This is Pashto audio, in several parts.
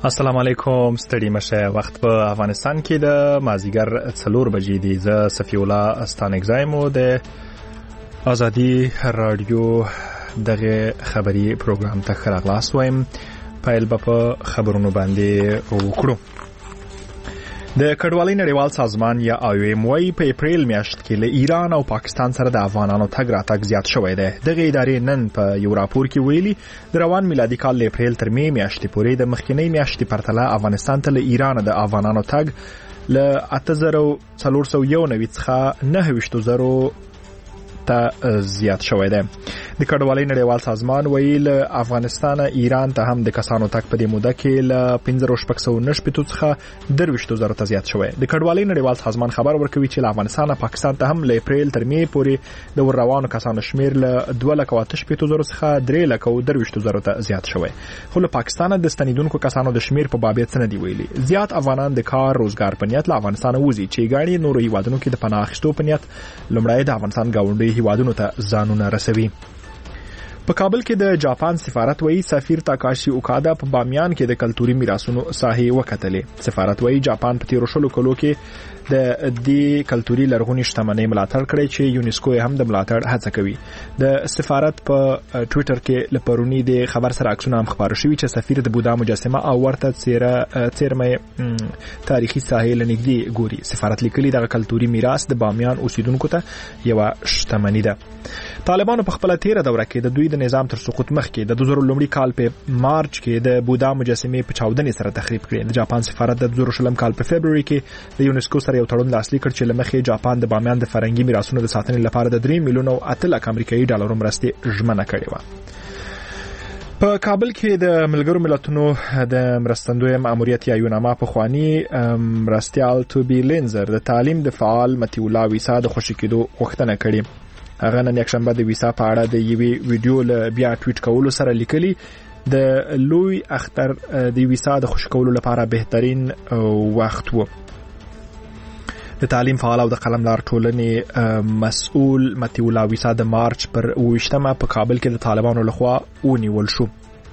السلام علیکم، ستړي مشه. وخت په افغانستان کې د مازیګر 4 بجې دی. زه صفی الله استانګزایمو د ازادي رادیو دغه خبری پروګرام ته خراغلاس وایم. پایل په خبرونو باندې وکړو. د کډوالۍ نړیوال سازمان یا IOM وايي په اپریل میاشت کې له ایران او پاکستان سره د افغانانو تګ راتګ زیات شوی دی. دغه ادارې نن په یو راپور کې ویلي د روان میلادي کال له اپریل تر می میاشتې پورې د مخکینی میاشتې پرتله افغانستان ته له ایران د افغانانو تګ له 8491 څخه 9000 ته زیات شوی دی. د کډوالۍ نړیوال سازمان ویل افغانستان ایران ته هم د کسانو تک په دې موده کې ل 1599 څخه 20000 ته زیات شوی. د کډوالۍ نړیوال سازمان خبر ورکوي چې له افغانستان پاکستان ته هم ل اپریل تر می پورې د روانو کسانو شمیر ل 2,80,000 څخه 3,20,000 ته زیات شوی. خو له پاکستان د ستنیدونکو کسانو د شمیر په بابت نه دی ویلي. زیات افغانان د کار روزګار په نیت له افغانستان وځي چې ګاڼي نورو هیوادونو کې د پناه اخیستو په نیت لومړی د افغانستان گاونډي هیوادونو ته ځانونه رسوي. په کابل کې د جاپان سفارت وایي سفیر تاکاشي اوکادا په بامیان کې د کلتوري میراثونو ساحې وکتلې. سفارت وایي جاپان په 13 کلو کې د دې کلتوري لرغونی شتمنۍ ملاتړ کړی چې یونیسکو هم د ملاتړ هڅه کوي. د سفارت په ټوئیټر کې لپرونی د خبر سره عکسونه هم خبر شوي چې سفیر د بودا مجسمه او ورته څیرمه تاریخي ساحې لنګدي ګوري. سفارت لیکلي د کلتوري میراث د بامیان اوسیدونکو ته یو شتمنۍ ده. طالبانو په خپل تیره دوره کې د دوی د نظام تر سقوط مخکې د 2000 کال په مارچ کې د بودا مجسمه په چاودنې سره تخریب کړې. د جاپان سفارت د 2000 کال په فبرवरी کې د یونیسکو سره یو تړون لاسلیک کړ چې لمخې جاپان د بامیان د فرهنګي میراثونو د ساتنې لپاره د 3 میلیون او 8 لک امریکایي ډالر مرستې ژمنه کړې و. په کابل کې د ملګرو ملتونو د مرستندوی ماموریت یا یوناما په خواني مرستيال توبی لینزر د تعلیم د فعال متي الله ویسا د خوشی کېدو غوښتنه کړې. هغه نن یک شنبه د ویسا په اړه د یوې ویډیو له بیا ټویټ کولو سره لیکلي د لوی اختر د ویسا د خوشی کولو لپاره بهترین وخت و. د تعلیم فعال او د قلمدار ټولنې مسؤل متي الله ویسا د مارچ پر 28مه په کابل کې د طالبانو لخوا ونیول شو.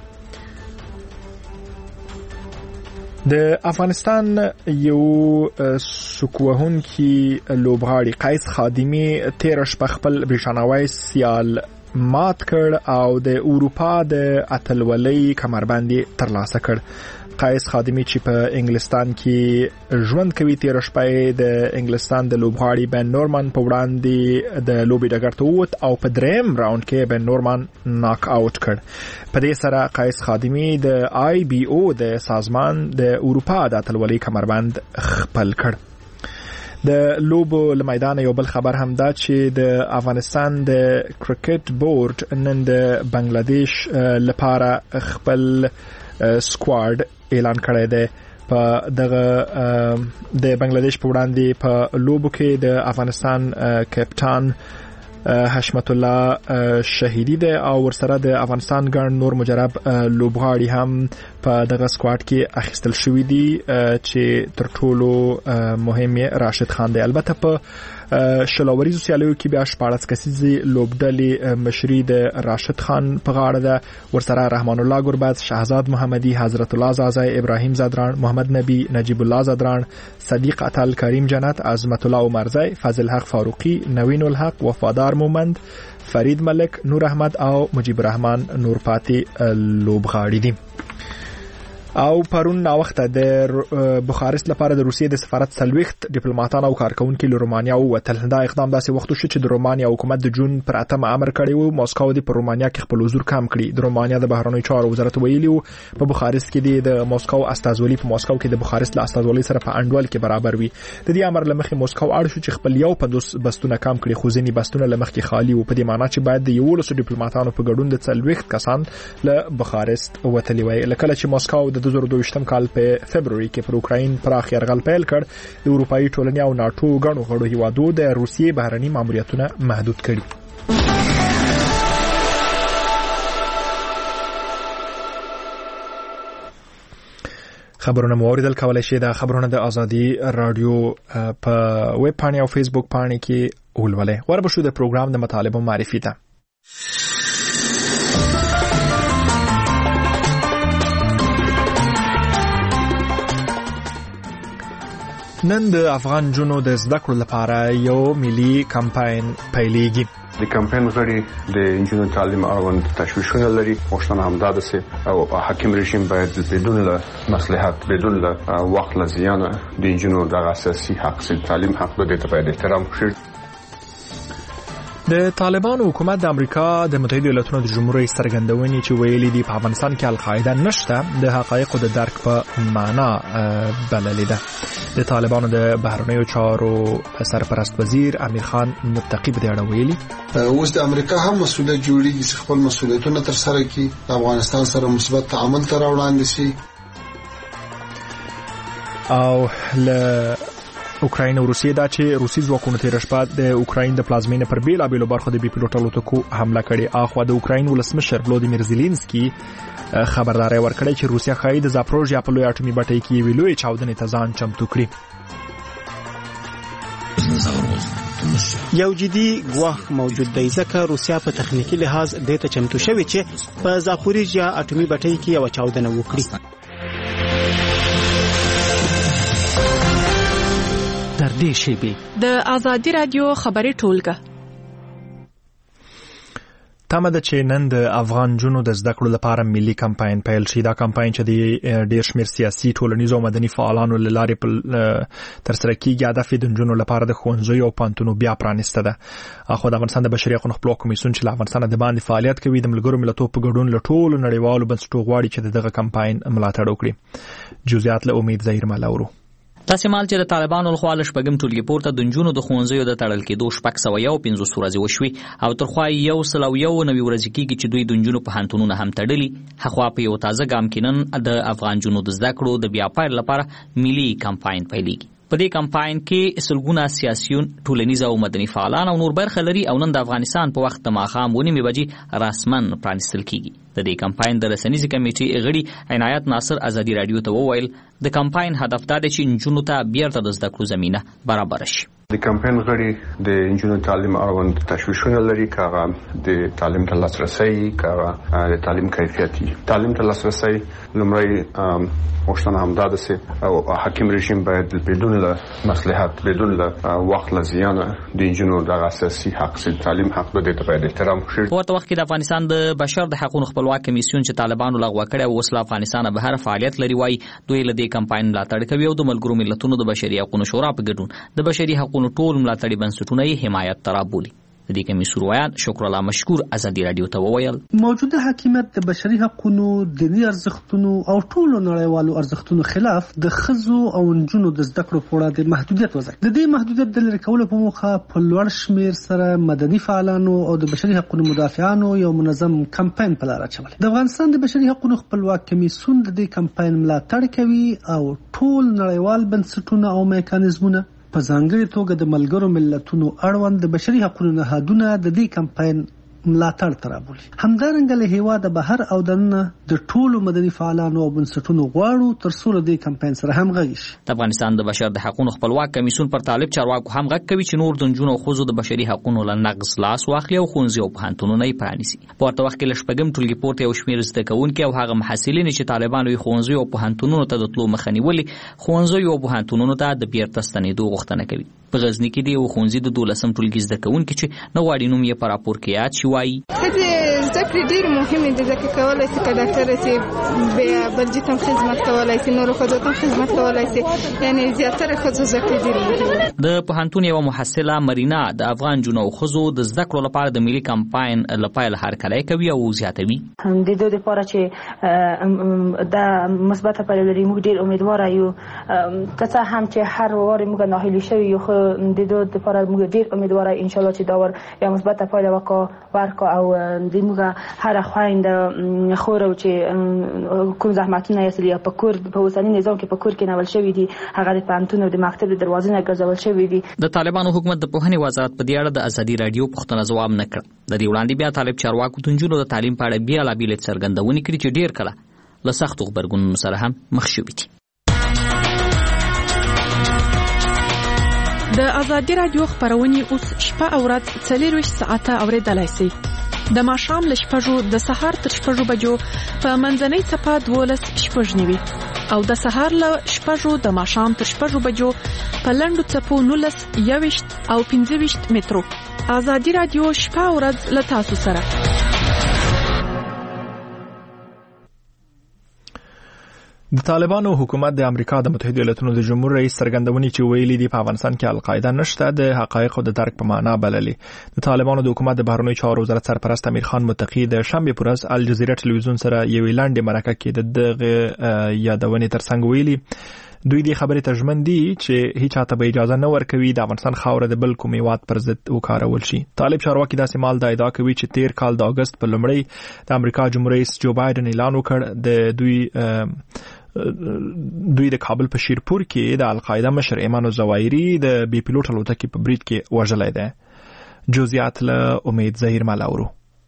د افغانستان یو سکوهونکي لوبغاړي قیس خادمي 13 شپه خپل برېښناوي سیال مات کړ او د اروپا د اتلولۍ کمربندي ترلاسه کړ. قیس خادمي چې په انګلستان کې ژوند کوي 13 شپه د انګلستان د لوبغاړي بن نورمان په وړاندې د لوبي ډګر ته ووت او په دریم راوند کې بن نورمان ناک آوټ کړ. په دې سره قیس خادمي د IBO د سازمان د اروپا د اتلولۍ کمربند خپل کړ. د لوبو لمیدان یو بل خبر هم دا چې د افغانستان د کرکټ بورډ نن د بنگلاديش لپاره خپل سکواډ اعلان کړی دی. په دغه د بنگلاديش په وړاندې په لوبو کې د افغانستان کپټان حشمت الله شهیدی دی او ورسره د افغانستان ګڼ نور مجرب لوبغاړي هم په دغه سکواډ کې اخیستل شوی دي چې تر ټولو مهم راشد خان دی. البته په شلوریزو سیالیو کې بیا 14 کسیزې لوبډلې مشري د راشد خان په غاړه ده. ورسره رحمان الله ګربز، شهزاد محمدي، حضرت الله زازای، ابراهیم زادران، محمد نبی، نجیب الله زادران، صدیق عطل، کریم جنت، عظمت الله عمرزی، فضل حق فاروقی، نوین الحق، وفادار مومند، فرید ملک، نور احمد او مجیب الرحمن نورپاتی لوبغاړي دي. او پرون نا وخت د بخارست لپاره د روسیې د سفارت سلويخت ډیپلوماټان او کارکونکو له رومانیا ووتل. دا اقدام داسې وخت شو چې د رومانیا حکومت د جون پر 8 امر کړی و ماسکو د پر رومانیا کې خپل حضور کم کړي. د رومانیا د بهرنیو چارو وزارت ویلي و په بخارست کې د ماسکو استازولي په ماسکو کې د بخارست له استازولي سره په انډول کې برابر وي. د دې امر لمخې ماسکو اړ شو چې خپل یو په 2 بستونه کم کړي، خو ځینې بستونه لمخې خالی و. په دې معنی چې باید د 11 ډیپلوماټانو په ګډون د سلويخت کسان له بخارست وتلی وي. لکه چې ماسکو د 2022 کال په فبرवरी کې پر اوکراین پراخ يرغل پیل کړ، د اروپאי ټولنې او ناتو غړو غړو هیوادو د روسیې بهرني ماموریتونه محدود کړي. خبرونه مو اوریدل کولای شئ د خبرونه د ازادي رادیو په ویب پاڼه او فیسبوک پاڼه کې ولولئ. وربشو د پروګرام د مطالبه معرفي ته. نن د افغان جنو د زده کړو لپاره یو ملي کمپاین پیلېږي. د کمپاین غړي د انجونو تعلیم اړوند تشویشونه لري. غوښتنه همدا ده او حاکم رژیم باید بدون له مصلحت، بدون له وخت له زیانه د انجونو د اساسي حق سي تعلیم حق د دې ته احترام وشي. د طالبانو حکومت د امریکا د متحده ایالاتونو د جمهوریت څرګندونې چې ویلي دي په افغانستان کې القاعده نشته د حقایقو د درک په معنا بللې ده. د طالبانو د بهرنیو چارو سرپرست وزیر امیر خان متقی په دې اړه ویلي اوس د امریکا هم مسؤلیت جوړیږي چې خپل مسؤلیتونه تر سره کړي، افغانستان سره مثبت تعامل ته راوړاندې شي او له اوکراین او روسیې دا چې روسي ځواکونو تیر شپه د اوکراین د پلازمینې پر بیلابېلو برخو د بي پلوټ الوتکو حمله کړې. اخوا د اوکراین ولسمشر ولودیمیر زيلنسکي خبرداري ورکړې چې روسیا ښایي د زاپروژیا په لوی اټومي بټۍ کې یوې لویې چاودنې ته ځان چمتو کړي. یو جدي ګواښ موجود دی ځکه روسیا په تخنیکی لحاظ د ته چمتو شوی چې په زاپروژیا اټومي بټۍ کې یو چاودنه وکړي. در دې شیبې د آزادي رادیو خبري ټولګه تمه ده چې نن د افغان جنو د زده کړو لپاره ملي کمپاین پیل شي. دا کمپاین چې د ډېر شمېر سیاسي، ټولنیزو او مدني فعالانو له لارې ترسره کیږي. هدف د نجونو لپاره د ښوونځیو او پوهنتونونو بیا پرانیسته ده. اخو د افغانستان د بشري حقوقو خپلواک کمیسیون چې له افغانستان د باندې فعالیت کوي د ملګرو ملتونو په ګډون له ټولو نړیوالو بنسټونو غواړي چې دغه کمپاین ملاتړ وکړي. جزئیات له امید ظاهر ملاورو. تاسو مال چې د طالبانو لخوا له شپږم ټولګي پورته د نجونو د ښوونځیو د تړل کېدو 650 ورځې وشوي او ترخوا 190 ورځې کېږي چې دوی د نجونو په پوهنتونونو هم تړلي. هغه په یو تازه ګام کې نن د افغان جنو د زده کړو د بیا پیل لپاره ملي کمپاین پیلېږي. په دې کمپاین کې سلګونه سیاسيون، ټولنیز او مدني فعالان او نور برخه لري او نن د افغانستان په وخت د ماښام 9 بجې رسمن پرانیستل کیږي. د دې کمپاین د رسنیز کمیټې غړي عنایت ناصر ازادي رادیو ته وویل د کمپاین هدف دا دی چې نجونو ته بیرته د زده کړو زمينه برابر شي. د کمپاین غړي د انجونو تعلیم اړوند تشویشونه لري، کاغه د تعلیم ته لاسرسي، کاغه د تعلیم کیفیتي. تعلیم ته لاسرسي لمړی غوښتنه همدا ده او حاکم رژیم باید بدون له مصلحت، بدون له وخت له زیانه د انجونو د اساسي حق سي تعلیم حق د دې ته احترام وشي. په ورته وخت کې د افغانستان د بشر د حقوقو خپلواک کمیسیون چې طالبانو لغوه کړی او وسله افغانستان به هر فعالیت لري وای دوی له دې کمپاین ملاتړ کوي او د ملګرو ملتونو د بشري حقوقو شورا په ګډون د بشري حقوقو ټول ملاتړي بنسټونه یې حمایت ترابولي. د دې کمیسیون روایت شکر الله مشکور ازادي رادیو ته وویل موجوده حکومت د بشري حقوقو، دیني ارزښتونو او ټولو نړیوالو ارزښتونو خلاف د خزو او نجونو د زده کړو په اړه د محدودیت وضع. د دې محدودیت د لرې کولو په موخه په لوړ شمېر سره مدني فعالانو او د بشري حقوقو مدافعانو یو منظم کمپاین په لار اچولی. د افغانستان د بشري حقوقو خپلواک کمیسیون د دې کمپاین ملاتړ کوي او ټول نړیوال بنسټونه او میکانیزمونه په ځانګړي توګه د ملګرو ملتونو اړوند د بشري حقوقو نهادونه د دې کمپاین ملاتړ ترابولي. همدارنګه له هیواده بهر او دننه د ټولو مدني فعالانو او بنسټونو غواړو تر څو د کمپاین سره همغږي شي. د افغانستان د بشر د حقوقو خپلواک کمیسیون پر طالب چارواکو هم غږ کوي چې نور د نجونو او ښځو د بشري حقوقو له نقض لاس واخلي او ښوونځي او پوهنتونونه یې پرانیسي. په ورته وخت کې له شپږم ټولګي پورته یو شمېر زده کوونکي او هغه محصلین چې طالبانو یې ښوونځي او پوهنتونونو ته د تلو مخه نیولې ښوونځي او پوهنتونونو ته د بیرته ستنېدو غوښتنه کوي. په غزنی کې دی ښوونځي د 12م ټولګي زده کوونکي چې نو غواړي نوم یې په راپور کې یاد شي وایي زده کړې ډېر مهمې دي ځکه کولای شي که ډاکټره شي بیا بلجي ته خدمت کولای شي، نورو ښځو ته خدمت کولای شي، یعنې زیاتره ښځو زده کړې ډېرې مهمې. د پوهنتون یوه محصله مرینا د افغان جنو او ښځو د زده کړو لپاره د ملي کمپاین له پیل هرکلی کوي او زیاتوي د دوی لپاره چې د مثبته پایله لري. موږ ډېر امیدواره یو که څه هم چې هر وارې موږ ناهیلي شوي یو، خو د دوی لپاره موږ ډېر امیدواره انشاءالله چې دا ور یا مثبته پایله ورکړو او د موږ هر خویندې خور او چې کوم زحمتونه یې یا په کور په اوسنی نظام کې په کور کې نول شوی دي هغه د پانتون او د مکتب د دروازې نه ګرځول شوی دي. د طالبانو حکومت د پوهنې وزارت په دې اړه د ازادي رادیو پوښتنه ځواب نه کړ. د دې وړاندې بیا طالب چارواکو د نجونو د تعلیم په اړه بیلابېلې څرګندونې کړې چې ډېر کله له سختو غبرګونونو سره هم مخ شوي دي. د ازادي رادیو خبرونه اوس شپه او ورځ 24 ساعته اوریدلای شئ. د ماښام له 6 د سهار تر 6 بجو په منځنۍ صفه 12 شپږ نیوي او د سهار له 6 د ماښام تر 6 بجو په لنډو څپو 19 21 او 25 مترو. آزادي رادیو شپه او ورځ له تاسو سره. د طالبانو حکومت د امریکا د متحده ایالاتونو د جمهور رئیس څرګندونې چې ویلي دي په افغانستان کې القاعده نشته د حقایقو د درک په معنا بللي. د طالبانو د حکومت د بهرنیو چارو وزارت سرپرست امیر خان متقی د شنبه پر ورځ الجزیره ټلویزیون سره یو لاندې مرکه کې د یادونې ترڅنګ ویلي دوی د خبرې ترجمن دي چې هیڅ چاته به اجازه نه ورکوي د افغانستان خاوره د بل کوم هیواد پر ضد وکارول شي. طالب چارواکي داسې مال د ادعا کوي چې 13 کال د اگست په لومړی د امریکا جمهور رئیس جو بایدن اعلان وکړ د دوی د کابل په شیرپور کې د القاعده مشر ایمان الزواهری د بي پيلوټ الوتکې په برید کې وژلای دی. جزئیات له امید ظهیر ملاورو.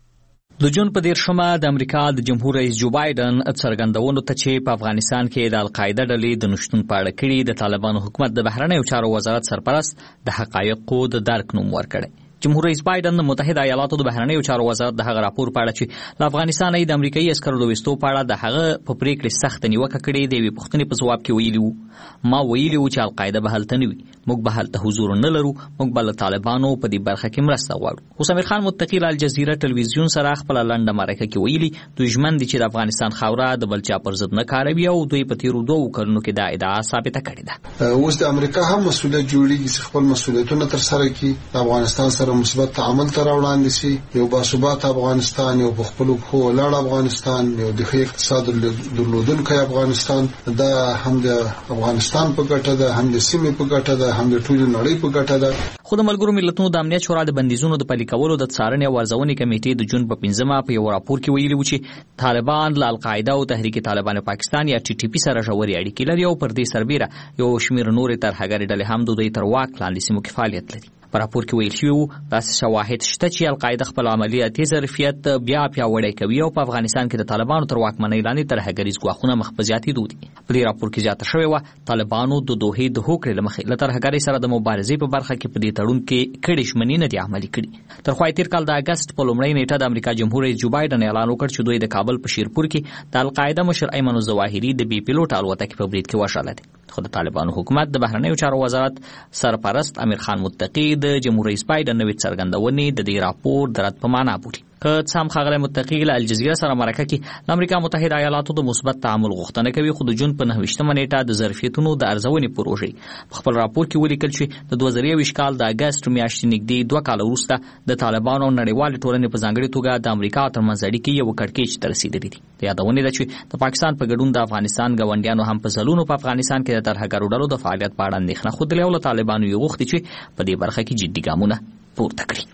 د جون په 13مه د امریکا د جمهور رئیس جو بایدن څرګندونو ته چې په افغانستان کې د القاعده ډلې د نشټون په اړه کړي د طالبانو حکومت د بهرنیو چارو وزارت سرپرست د حقایقو د درک نوم ورکړي. جمهور رئیس بایدن د متحده ایالاتو د بهرنیو چارو وزارت د هغه راپور په اړه چې د افغانستان د امریکایي عسکرو د وستو په اړه د هغه په پریکړه سخت نیوکه کړې دی وی پښتنې په جواب کې ویلي ما ویلي چې القاعده به هلته نه وي موږ به هلته حضور نه لرو موږ به طالبانو په دې برخه کې مرسته غواړو. اوس امیر خان متقی الجزیره ټلویزیون سره خپل لنډه مرکه کې ویلي دوی ژمن دي چې د افغانستان خاوره د بل چا پر ضد نه کاروي او دوی په تیرو 2 کلونو کې دا ادعا ثابته کړې ده. اوس د امریکا هم مسؤلیت جوړیږي چې خپل مسؤلیتونه تر سره کړي د افغانستان سره مثبت تعامل تر وړاندې شي یو باثبات افغانستان یو په خپل خو لاړ افغانستان یو د ښه اقتصاد درلودونکی افغانستان دا هم د افغانستان په ګټه ده هم د سیمې په ګټه ده هم د ټولو نړۍ په ګټه ده. خو د ملګرو ملتونو د امنیت شورا د بندیزونو د پلي کولو د څارنې او ارزونې کمیټې د جون په 15مه په یو راپور کې ویلي و چې طالبان له القاعده او تحریک طالبان پاکستان یا ټي ټي پی سره ژورې اړیکې لري او پر دې سربېره یو شمېر نورې ترهګرې ډلې هم د دوی تر واک لاندې سیمو کې فعالیت لري. په راپور کې ویل شوی داسې شواهد شته چې القاعده خپل عملیاتي ظرفیت بیا پیاوړی کوي او په افغانستان کې د طالبانو تر واکمنۍ لاندې ترهګریز ګواښونه مخ په زیاتېدو دي. په دې راپور کې زیاته شوې وه طالبانو د دوحې د هوکړې له مخې له ترهګرۍ سره د مبارزې په برخه کې په دې تړون کې کړې ژمنې نه دي عملي کړي. تر خوا تیر کال د اگست په لومړۍ نیټه د امریکا جمهور رئیس جو بایدن اعلان وکړ چې دوی د کابل په شیرپور کې د القاعده مشر ایمان الزواهری د بي پيلوټ الوتکې په برید کې وژلی دی. خو د طالبانو حکومت د بهرنیو چارو وزارت سرپرست امیر خان متقی د جمهور رئیس بایدن نوې څرګندونې د دې راپور د رد په معنا بولي. که څه هم ښاغلی متقی له الجزیره سره مرکه کې د امریکا متحده ایالاتو د مثبت تعامل غوښتنه کوي خو د جون په 29مه نیټه د ظرفیتونو د ارزونې پروژې په خپل راپور کې ولیکل چې د 2020 کال د اگست میاشتې نږدې 2 کال وروسته د طالبانو نړیوالې ټولنې په ځانګړي توګه د امریکا ترمنځ اړیکې یو کړکېچ ته رسېدلې دي. د یادونې ده چې د پاکستان په ګډون د افغانستان ګاونډیانو هم په ځلونو په افغانستان کې د ترهګرو ډلو د فعالیت په اړه اندېښنه ښودلې او له طالبانو یې غوښتي چې په دې برخه کې جدي ګامونه پورته کړي.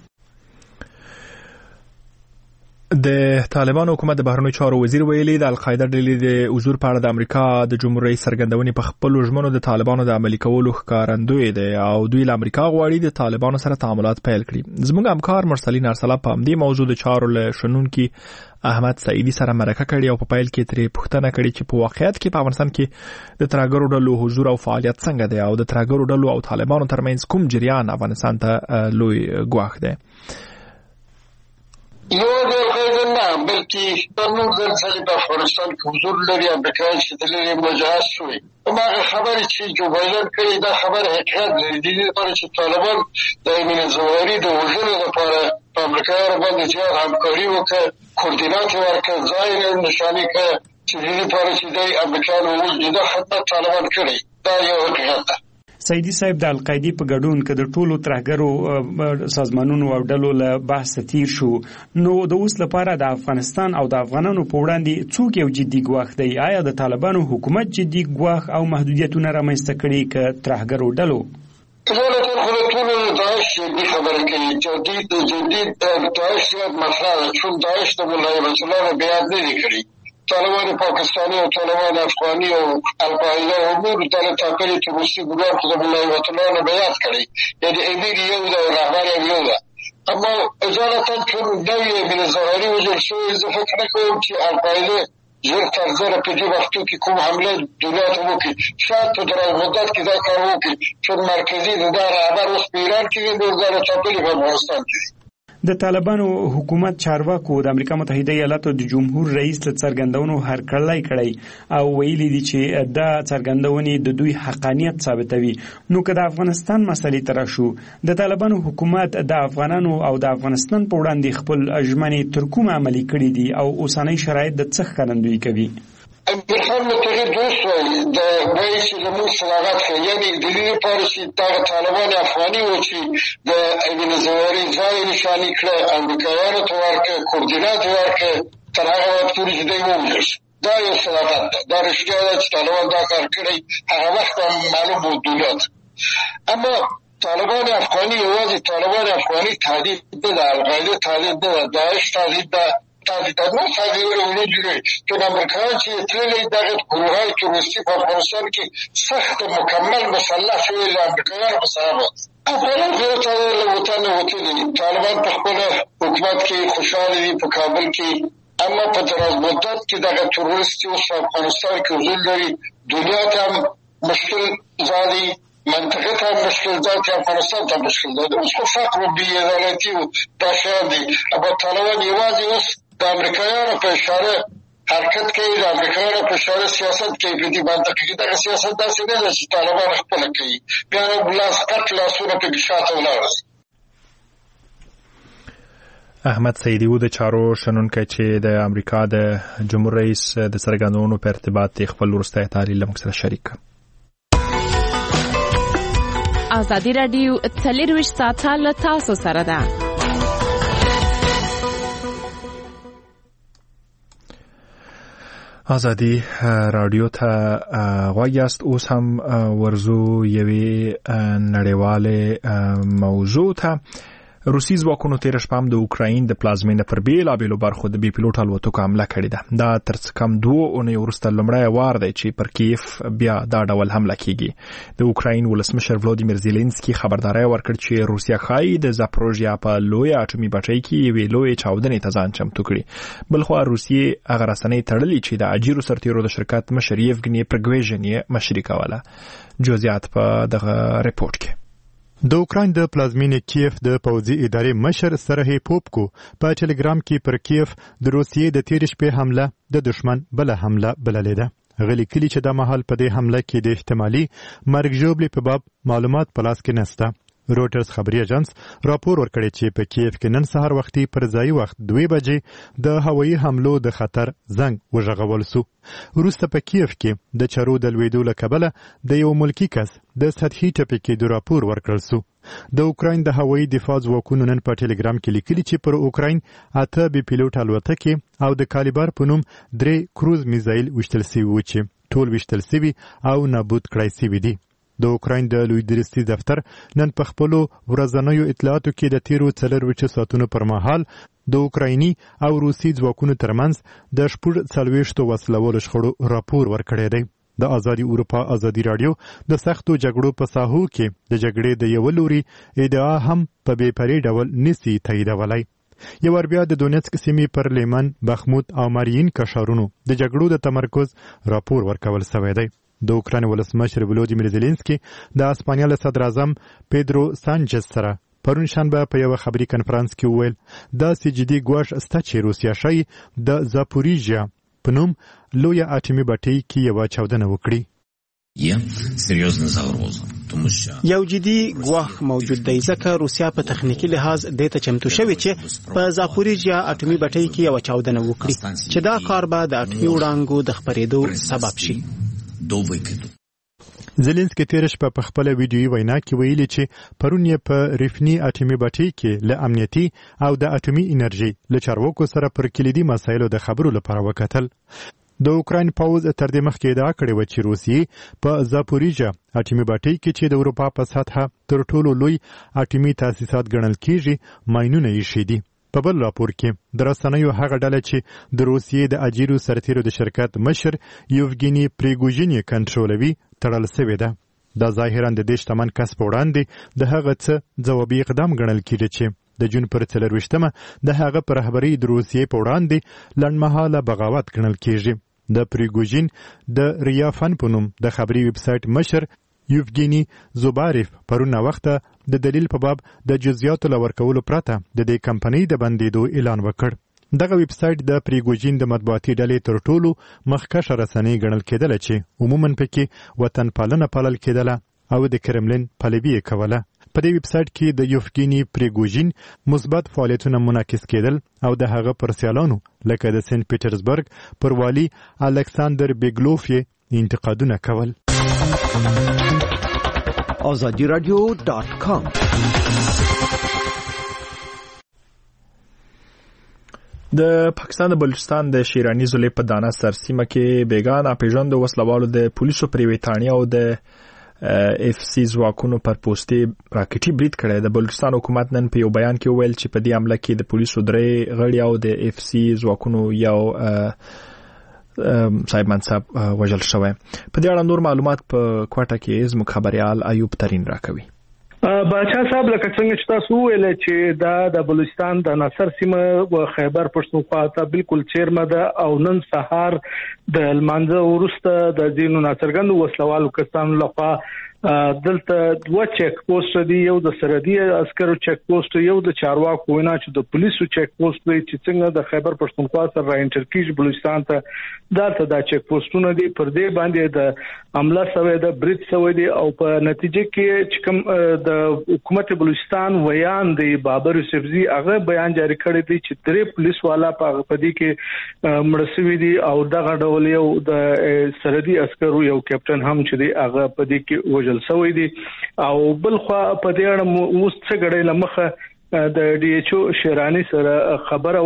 د طالبانو حکومت د بهرنیو چارو وزیر ویلي د القاعده ډلې د حضور په اړه د امریکا د جمهور رئیس څرګندونې په خپل ژمنو د طالبانو د عملي کولو ښکارندوی دی او دوی له امریکا غواړي د طالبانو سره تعاملات پیل کړي. زموږ همکار مرسلین ارسلا په همدې موضوع د چارو له شنونکي احمد سعیدی سره مرکه کړې او په پیل کې ترې پوښتنه کړې چې په واقعیت کې په افغانستان کې د ترهګرو ډلو حضور او فعالیت څنګه دی او د ترهګرو ډلو او طالبانو ترمنځ کوم جریان افغانستان ته لوی ګواښ دی. یو ډول غیر نه بلکې نن ځل په افغانستان کې حضور لري امریکایي چې د لري مجاز شوی ما خبرې چې جو بایدن کړي دا خبره حقیقت لري د دې لپاره چې طالبان د ایمان الزواهری د وژلو لپاره په امریکایانو باندې چې همکاري وکړي کوردینات ورکړي ځای نشاني کړي چې د دې لپاره چې د امریکایانو وژل د خدمت طالبان کړي دا یو حقیقت ده. سیدی صاحب د القاعده په ګډون کې د ټولو ترهګرو سازمانونو او ډلو له بحث تیر شو نو د اوس لپاره د افغانستان او د افغانانو په وړاندې څوک یو جدي ګواښ دی؟ آیا د طالبانو حکومت جدي ګواښ او محدودیتونه رامنځته کړي که ترهګرو ډلو؟ ټولو داعش جدي خبره کوي جدي داعش مسله چون داعش د مولا رسول بیان نه کړي طالبان پاکستانی او طالبان افغانی او القاعده او نور ډلې ټاکلي چې روسي ګوند خو د مولا وطنانو بیان کړي یعنی امیر یو د رهبر یو ده اما اجازه چون دوی من ظاهري وجل شو زه فکر کوم چې القاعده زر تر زر په دې وخت کې کوم حمله دولت وکړي شاید په دراو مدت کې دا کار وکړي چې مرکزی د رهبر اوس په ایران کې د ځای ټاکلي په افغانستان کې د طالبانو حکومت چارواکو د امریکا متحده ایالاتو د جمهور رئیس له څرګندونو هرکلی کړی او ویلي دي چې دا څرګندونې د دوی حقانیت ثابتوي. نو که د افغانستان مسلې ته راشو، د طالبانو حکومت د افغانانو او د افغانستان په وړاندې خپل ژمنې تر کومه عملي کړي دي او اوسنۍ شرایط د څه ښکارندویي کوي؟ امریکان متحد دوست وایي د وایي چې زموږ صداقت ښیي، یعنې د دې لپاره چې دغه طالبان افغاني وو چې د ایوین زواري ځای نشاني کړه، امریکایانو ته ورکړه، کوردینات ورکړه، تر هغه وخت پورې چې دوی ووژل شي. دا یو صداقت ده، دا رښتیا ده چې طالبان دا کار کړی، هغه وخت هم معلوم و دنیا ته. اما طالبان افغاني یوازې طالبان افغاني تهدید نه ده، القاعده تهدید نه ده، داعش تهدید ده، تهدیدات تهدید وجوده چون امریکایان چې تللی دغه گروه‌های تروریستی په افغانستان کې سخت مکمل مسلح شوي له امریکایانو په سره افغانان خو له وطن وتلي دي. طالبان په خپل حکومت کې خوشحاله دي په کابل کې، اما په دراز مدت کې دغه تروریستی اوس په افغانستان کې حضور لري. دنیا ته هم مشکل زادي، منطقه ته مشکل ذات، افغانستان ته مشکل ذات. اوس خو فقر و بی‌عدالتي و دا شیان دي. اما طالبان یوازې اوس د امریکایانو په اشاره حرکت کوي، د امریکایانو په اشاره سیاست کوي. په دې منطقه کې دغه سیاست داسې نه ده چې طالبان خپله کوي، بیا نو لاسونه پکې شاته ولاړ دي. احمد سعیدي و د چارو شنونکی چې د امریکا د جمهور رئیس د څرګندونو په ارتباط خپل وروستی تحلیل له موږ سره شریک کړ. ازادي راډیو 24 ساعته له تاسو سره ده. ازادي رادیو ته غوږ یاست. اوس هم ورزو یوې نړیوالې موضوع ته. روسي ځواکونو تېره شپه هم د اوکراین د پلازمینې پر بېلابېلو برخو د بې پیلوټ الوتکو حمله کړې ده. دا تر څه کم 2 اونۍ وروسته لومړی وار دی چې پر کیف بیا دا ډول حمله کیږي. د اوکراین ولسمشر ولادیمیر زيلنسکي خبرداری ورکړ چې روسیا ښایي د زاپروژیا په لویه اټومي بټۍ کې یوې لویې چاودنې ته ځان چمتو کړي. بلخوا روسیې هغه رسنۍ تړلې چې د اجیرو سرتیرو د شرکت مشر یفګني پرګویژن یې مشري کوله. جزئیات په دغه رپورټ کې. د اوکراین د پلازمینې کیف د پوځي ادارې مشر سرهی پوپکو په ټلګرام کې پر کیف د روسیې د تیر شپې حمله د دشمن بل حمله بللې ده. غلي کلی چې د مهال په دې حمله کې د احتمالي مرګ ژوبلې په باب معلومات په لاس کې نشته. روټرز خبري اژانس راپور ورکړی چې په کیف کې نن سهار وختي پر ځای وخت 2 بجې د هوایي حملو د خطر زنګ وژغول سو. وروسته په کیف کې د چارو د لویدو له کبله د یو ملکی کس د سطحي ټپي کېدو راپور ورکړل سو. د اوکراین د هوایي دفاع ځواکونو نن په ټلګرام کې لیکلي چې پر اوکراین 8 بي پیلوټ الوتکې او د کالیبر په نوم 3 کروز میزایل وشتل سوي و چې ټول وشتل سوي او نابود کړای سوي دي. د اوکراین د لوی درستي دفتر نن په خپل ورځنیو اطلاعاتو کې د تیرو 4 ساعتونو پر مهال د اوکرایني او روسي ځواکونو ترمنځ د 40 وسلوالو شخړو راپور ورکړی دی. د ازادي اروپا ازادي رادیو د سختو جګړو په ساحو کې د جګړې د یو لوري ادعا هم په بې پرې ډول نسی تاییدولای. یو ور بیا د دونیتسک سیمې پر لیمن، بخموت او مارین کشارونو د جګړو د تمرکز راپور ورکول شوی دی. د اوکراین ولسمشر ولادیمیر زيلنسکي د اسپانیا له صدر اعظم پیدرو سانچز سره پرون شنبه په یو خبري کنفرانس کې وویل دا سجدي ګواښ استه چې روسیا شي د زاپوریژیا په نوم لویه اټومي بټۍ کې یو چاودنه وکړي. یو جدي ګواښ موجود دی ځکه روسیا په تخنیکی لحاظ د ته چمتو شوی چې په زاپوریژیا اټومي بټۍ کې یو چاودنه وکړي چې دا کار به د اټومي وړانګو د خپرېدو سبب شي. زيلنسکي تیر شپه په خپل ویډیوي وینا کې ویلي چې پرون یې په ریفني اټومي بټۍ کې له امنیتي او د اټومي انرژي له چارواکو سره پر کلیدي مسایلو د خبرو لپاره وکتل. د اوکراین پوځ تر دې مخکې ادعا کړې و چې روسیې په زاپوریژیا اټومي بټۍ کې چې د اروپا په سطحه تر ټولو لوی اټومي تاسیسات ګڼل کیږي ماینونه یې شي دي. په بل راپور کې د رسنیو هغه ډله چې د روسیې د اجیرو سرتیرو د شرکت مشر یوفګینی پریګوژین کنټرولوي تړل شوې ده. دا ظاهرا د دې شتمن کس په وړاندې د هغه څه ځوابي اقدام ګڼل کیږي چې د جون پر 24مه د هغه پر رهبرۍ د روسیې په وړاندې لنډمهاله بغاوت ګڼل کیږي. د پریګوژین د ریافن په نوم د خبري ویب سټ مشر یوفګینی زوباریف پرونه وخته د دلیل په باب د جزئیاتو لورکولو پرته د دې کمپنۍ د بندیدو اعلان وکړ. دغه ویب سټ د پریګوژین د مطبوعاتي ډلې تر ټولو مخکښه رسنۍ ګڼل کېدله چې عموماً پکې وطن پالنه پالل کېدله او د کرملین پلوي یې کوله. په دې ویب سټ کې د یوفګینی پریګوژین مثبت فعالیتونه منعکس کېدل او د هغه پر سیالانو لکه د سنت پیټرزبرګ پر والي الکساندر بیګلوف یې انتقادونه کول. azadiradio.com د پاکستان د بلوچستان د شیرانی ضلع په دانا سرسیمه کې بیگانه پیژند وسلوالو د پولیسو پریویتانیا او د اف سی ځواکونو پر پوسټي راکټي برید کړی. د بلوچستان حکومت نن په یو بیان کې وویل چې په دې حمله کې د پولیسو 3 غړي او د اف سی ځواکونو یو صاحب منصب وژل شوی. په دې اړه نور معلومات په کوټه کې زموږ خبريال ایوب ترين راکوي. باچا صاحب لکه څنګه چې تاسو ویل چې دا د بلوچستان د ناصر سیمه او خیبر پښتونخوا ته بالکل چیرمه ده او نن سهار د لمانځه وروسته د ځینو ناڅرګندو وسلوالو کسانو لخوا دلته 2 چیک پوسټ دي، یو د سرحدي عسکرو چیک پوسټ، یو د چارواکو وینا چې د پولیسو چیک پوسټ دی چې څنګه د خیبر پښتونخوا سره راینټر کیږي بلوچستان ته دا چیک پوسټونه دي. پر دې باندې د عمله سوی د برید سوی دي او په نتیجه کې چې کوم د حکومت بلوچستان ویان دی بابر یوسفزي هغه بیان جاری کړی دی چې 3 پولیس والا په دې کې مړسوي دي او دغه ډول یو د سرحدي عسکرو یو کیپټن هم چې دی هغه په دې کې وژل سوی دي. او بل خو په دې اړه اوس څه غړې لمخه د ډي ایچ او شیرانی سره خبره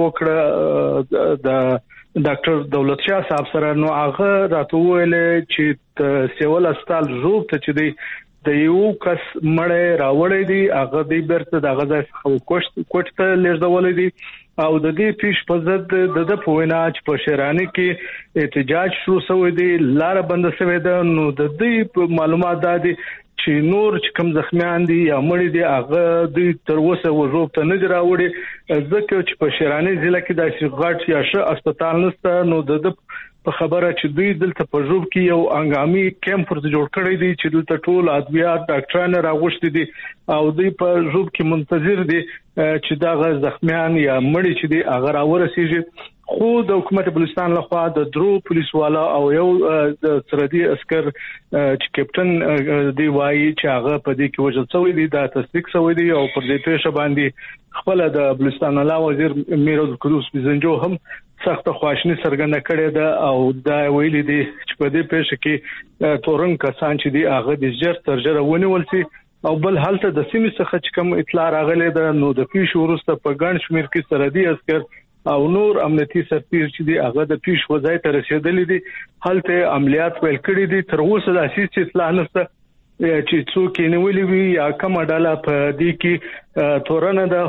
وکړه د ډاکټر دولت شاه صاحب سره، نو هغه راته ویل چې سیول هسپتال روب ته چې دی د یو کس مړ راوړی دی، هغه د برته د غزا کوټ ته لیږدولې دي او د دې پیش په ضد د پوینا چې په شیرانی کې احتجاج شروع شوی دی، لار بند شوی ده. نو د دې معلومات دادي چې نور چې کوم زخمیان دي یا مړي دي هغه د تر اوسه وروب ته نه راوړي، ځکه چې په شیرانی ضلع کې د شغاټ یا ش هسپتال نشته. نو د په خبره چې دوی دلته په ژوب کې یو انګامي کیمپ ورته جوړ کړی دی چې دلته ټول ادویات ډاکټرانو راغوښتي دي او دوی په ژوب کې منتظر دي چې دا زخمیان یا مړي چې دي هغه راورسیږي. خو د حکومت بلوچستان لخوا د 3 پولیس والا او یو د سرحدي عسكر چې کیپټن دی وایي چې هغه په دې کې وژل شوی دی، دا تصدیق شوی دی او پر دې پیښه باندې خپل د بلوچستان علا وزیر میرو القدس بزنجو هم سخت خواشنی سرګنده کړې ده او دا ویلي دي چې په دې پیښه کې تورن کسان چې دی هغه د جر ترجره ونیول شي او بل حالت د سیمې څخه چې کوم اطلاع راغله ده. نو د پیښ وروسته په ګڼ شمیر کې سرحدي عسكر او نور امنیتي سرتیر چې دی هغه د پیښ وځای ته رسیدلې دي، هلته عملیات ویل کړی دي. تر اوسه د هیڅ اطلاع نشته چې څوک یې نیولې وي یا کومه ډله په دې کې تورنه ده.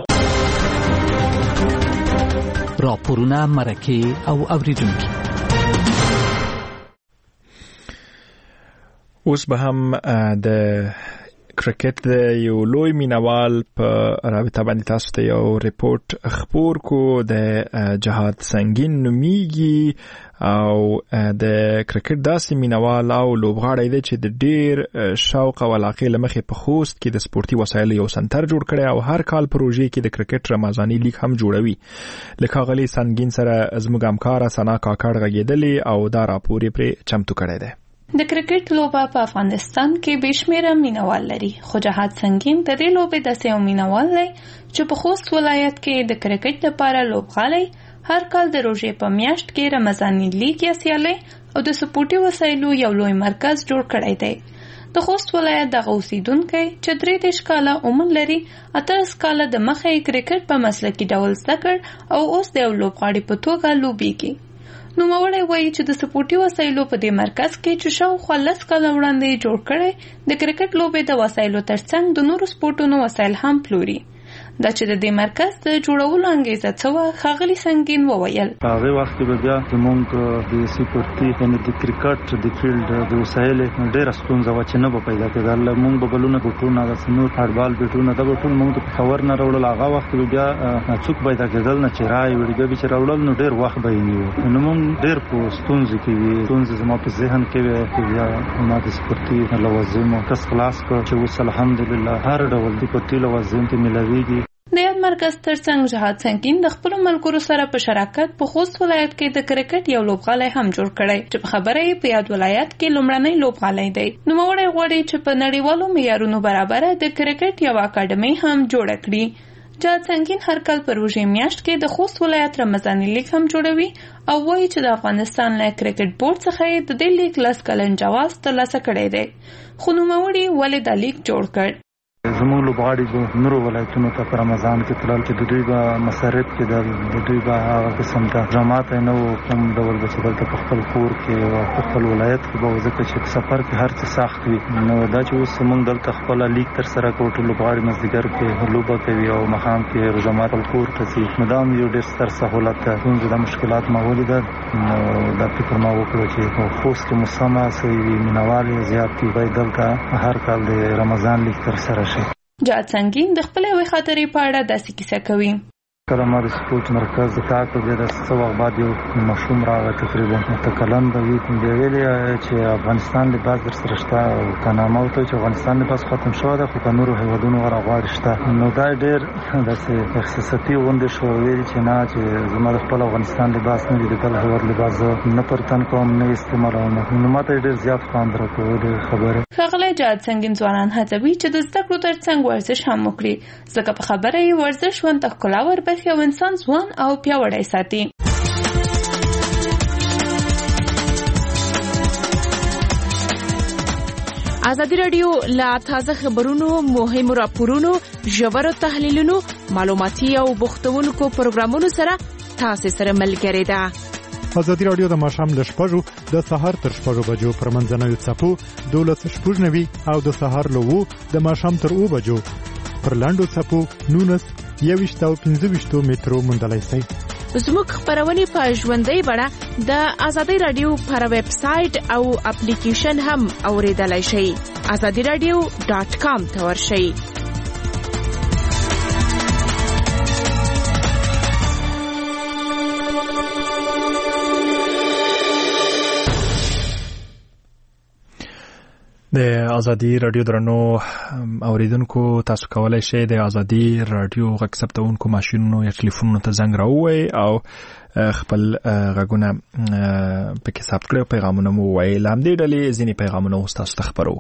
راپورونه مرکه او اوریدونکو اوس به هم د کرکټ د یو لوی مینوال په رابطه باندې تاسو ته یو ریپورت خبر کو. د جهاد سنگین نومیږي او د کرکټ داسې مینوال او لوبغاړی دی چې د ډیر شوق او علاقه لمخې په خوست کې د سپورتي وسایلو یو سنټر جوړ کړی او هر کال پروژې کې د کرکټ رمضاني لیگ هم جوړوي. لکه غلی سنگین سره زموږ همکار سنا کاکړ غږیدلی او دا راپور یې پر چمتو کړی دی. د کرکټ لوبه په افغانستان کې بشمیره مینوال لري، خو جهاد سنگین د دې لوبې د سیو مینوال دی چې په خوست ولایت کې د کرکټ لپاره لوبغاړي هر کال د روژې په میاشت کې رمضاني لیگ یا سیالي او د سپورتي وسایلو یو لوی مرکز جوړ کړی دی. د خوست ولایت د اوسیدونکو چې 3 کاله عمر لري 18 کاله د مخې کرکټ په مسلکي ډول زده کړ او اوس د لوبغاړي په توګه لوبيږي. نو موري وایي چې د سپورتي وسایلو په دې مرکز کې چې شاوخوا 10 کاله وړاندې جوړ کړي د کرکټ لوبې د وسایلو ترڅنګ د نورو سپورتونو وسایل هم پلوري. دا چې د دې مرکز د جوړولو انګیزه څه وه ښاغلي سنگین وویل. هغه وخت کې بیا زموږ د سپورتي یعنې د کرکټ د فیلډ د وسایل ډېره ستونزه وه چې نه به پیدا کېدل. موږ به بلونه بوټونه داسې نور هډبال بوټونه دا به ټول موږ د پېښور نه راوړل. هغه وخت کې بیا څوک پیدا کېدل نه چې رایې وړي بیا به چې راوړل نو ډېر وخت به یې نیو. نو موږ ډېر په ستونزو کې وي. ستونزې زما په ذهن کې وې چې بیا ما د سپورتي لوازمو کس خلاص کړ چې اوس الحمدلله هر ډول سپورتي لوازم ته ملاویږي. د یاد مرکز ترڅنګ جهاد سنگین د خپلو ملګرو سره په شراکت په خوست ولایت کې د کرکټ یو لوبغالی هم جوړ کړی چې په خبره یې په یاد ولایت کې لومړنی لوبغالی دی. نوموړی غواړي چې په نړیوالو معیارونو برابره د کرکټ یو اکاډمي هم جوړه کړي. جهاد سنگین هر کال په روژې میاشت کې د خوست ولایت رمضاني لیګ هم جوړوي او وایي چې د افغانستان له کرکټ بورډ څخه یې د دې لیګ 10 کلن جواز ترلاسه کړی دی. خو نوموړي ولې دا لیګ جوړ کړ؟ زموږ لوبغاړي به نورو ولایتونو ته په رمضان کې تلل چې د دوی به مصارف کېدل، د دوی به هغه قسم ته جامات نه وو کوم ډول به چې دلته په خپل کور کې او په خپل ولایت کې به ځکه چې په سفر کې هر څه سخت وي. نو دا چې اوس موږ دلته خپله لیګ ترسره کوو، ټول لوبغاړي مازدیګر کې لوبه کوي او ماښام کې جامات کور ته ځي. نو دا هم یو ډېر ستر سهولت ده. ستونزې د مشکلات ما ولیدل نو دا فکر ما وکړو چې خوست کې مو سمه څه وي مینوال یې زیات دي باید دلته هر کال د رمضان لیګ ترسره شي. جهاد سنگین د خپلې یوې خاطرې په اړه داسې کیسه کوي. کله ما د سپورت مرکز د تا کړ بیا د څه وخت بعد یو ماشوم راغی تقریبا متکلم به وي بیا ویلې چې افغانستان لباس در سره شته او که نامه ورته چې افغانستان لباس ختم شوی دی خو په نورو هېوادونو راغواړي شته. نو دا ډېر داسې احساساتي غوندې شو. ویلي چې نه چې زما د خپل افغانستان لباس نه دی د بل هېواد لباس زه نه پر تن کوم نه استعمالوم. نو ما ته ډېر زیات خوند راکوي د خبرې. ښاغلی جهاد سنگین ځوانان هڅوي چې د زده کړو ترڅنګ ورزش هم وکړي ځکه په خبره یې ورزش ژوند ته ښکلا وربخي او انسان ځوان او پیاوړی ساتي. ازادي راډیو لا تازه خبرونو، مهمو راپورونو، ژورو تحلیلونو، معلوماتي او بوختونکو پروګرامونو سره تاسو سره ملګری ده. ازادي راډیو د ماښام له 6 د سهار تر 6 بجو پر منځنوي څپو 12:09 او د سهار له 2 د ماښام تر 2 بجو پر لاندو څپو 19 او 25 مترو موندلای شئ. زموږ خبرونه په ژوندۍ بڼه د ازادي راډیو پر ویب سټ او اپلیکیشن هم اوریدلای شئ. azadiradio.com ته ورشئ. د ازادي رادیو درنو اوریدونکو تاسو کولای شئ د ازادي رادیو غږ ثبتونکو ماشینونو یا ټلیفونونو ته زنګ راووئ او خپل غږونه پکې ثبت کړئ او پیغامونه مو ووایئ. له همدې ډلې ځینې پیغامونه اوس تاسو ته خپروو.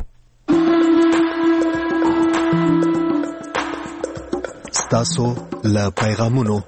ستاسو له پیغامونو.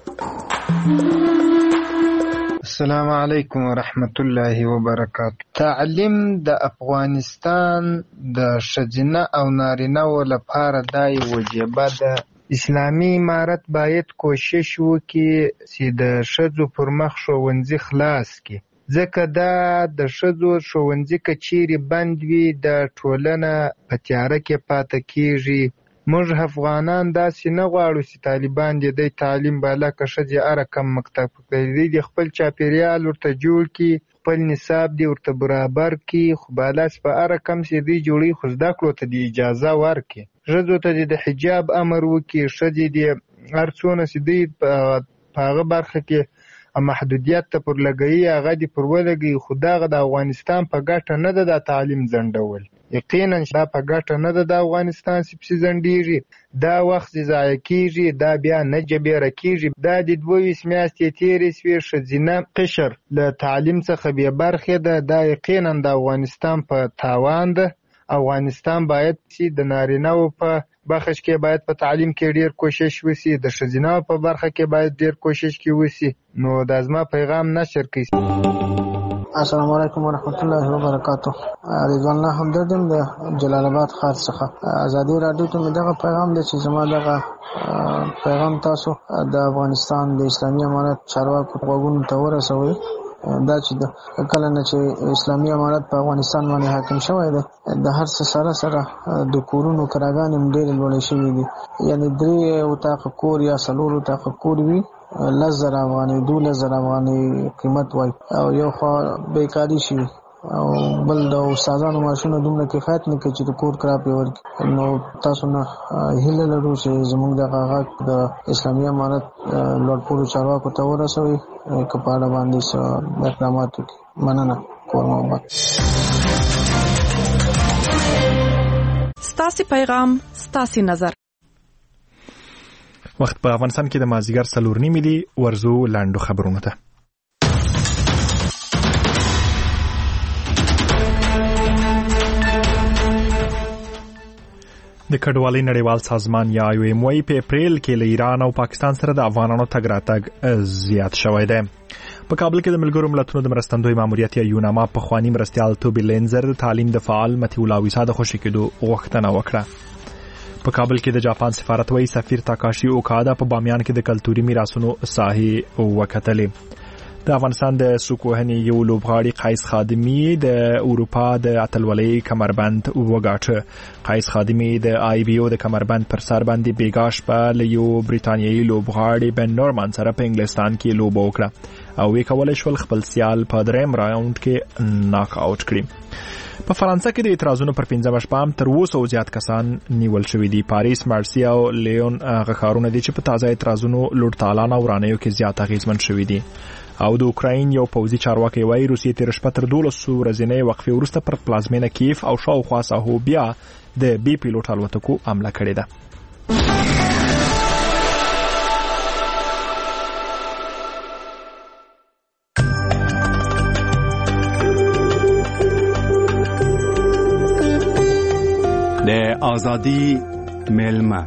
السلام علیکم ورحمت الله وبرکاته. تعلیم د افغانستان د ښځینه او نارینه‌و لپاره دا وجیبه ده. اسلامي امارت باید کوشش وکړي چې د ښځو پر مخ ښوونځي خلاص کړي ځکه دا د ښځو ښوونځي که چیرې بند وي د ټولنه په تیاره کې پاتې کیږي. موږ افغانان داسې نه غواړو چې طالبان دې د تعلیم بالا که ښځې هره کم مکتب کوي د خپل چاپیریال ورته جوړ کړي، خپل نصاب دې ورته برابر کړي، خو بالاس په هره کم چې دوی جوړوي خو زده کړو ته دې اجازه ورکړي. ښځو ته دې د حجاب امر وکړي، ښځې دې هر څونه چې دوی په هغه برخه کې محدودیت ته پر لګوي هغه دې پر ولګوي. خو دغه د افغانستان په ګټه نه ده دا تعلیم ځنډول. یقینا دا په ګټه نه ده د افغانستان چې ځنډېږي. دا وخت ضایع کېږي، دا بیا نه جبیره کېږي. دا د 22 میاشتې تېرې شوې ښځینه قشر له تعلیم څخه بې برخې ده. دا یقینا د افغانستان په تاوان ده. افغانستان باید چې د نارینه‌و په بخش کې باید په تعلیم کې ډیر کوشش وشي، د ښځینه‌و په برخه کې باید ډیر کوشش کې وشي. نو دا زما پیغام نشر کړئ. السلام علیکم ورحمت الله وبرکاته. رضوان الله همدردم د جلال آباد ښار څخه. ازادي راډیو ته مې دغه پیغام دی چې زما دغه پیغام تاسو د افغانستان د اسلامي امارت چارواکو غوږونو ته ورسوئ دا چې کله نه چې اسلامي امارت په افغانستان باندې حاکم شوی دی د هر څه سره د کورونو کراګانې ډېر لوړې شوې دي یعنی 3 اتاق کور یا 4 اتاق کور وي 10,000 افغانۍ 12,000 افغانۍ قیمت وای او یو خو بیکاری شي او بل د استادانو ماشونه دومره کفایت نه کوي چې د کور کرا په ورکړي نو تاسو نه هیله لرو چې زموږ د غاغ د اسلامي امارت لوړپوړو چارواکو ته ورسوي کپاړه باندې اقدامات وکړي مننه کور محمد ستاسو پیغام ستاسو نظر وخت په افغانستان کې د مازیګر 4:30 دی ورزو لاندو خبرونه ته د کډوالۍ نړیوال سازمان یا IOM وايي په اپریل کې له ایران او پاکستان سره د افغانانو تګ راتګ زیات شوی دی په کابل کې د ملګرو ملتونو د مرستندوی ماموریت یا یوناما په خواني مرستيال توبي لینزر د تعلیم د فعال متي الله ویسا د خوشی کېدو غوښتنه وکړه په کابل کې د جاپان سفارت وایي سفیر تاکاشي اوکادا په بامیان کې د کلتوري میراثونو ساحې وکتلې د افغانستان د سوکوهني یو لوبغاړي قیس خادمي د اروپا د اتلولۍ کمربند وګاټه قیس خادمي د IBO د کمربند پر سر باندې بیګاش په یو بریتانیایی لوبغاړي بن نورمان سره په انګلستان کې لوب وکړه او وی کولای شو خپل سیال په دریم راوند کې ناک آوټ کړي په فرانسه کې د اعتراضونو پر 15 شپه تر 200 زیات کسان نیول شوې دي پاریس مارسی او لیون غخارونه دي چې په تازه اعتراضونو لوټ تالان او رانیو کې زیات اغیزمن شوې دي او د اوکراین یو پوځي چارواکي وایي روسیې تیر شپه تر 12 ورځې وقفې وروسته پر پلازمینه کیف او شاوخوا ساحو بیا د بي پیلوټ الوتکو حمله کړې ده د ازادي ملما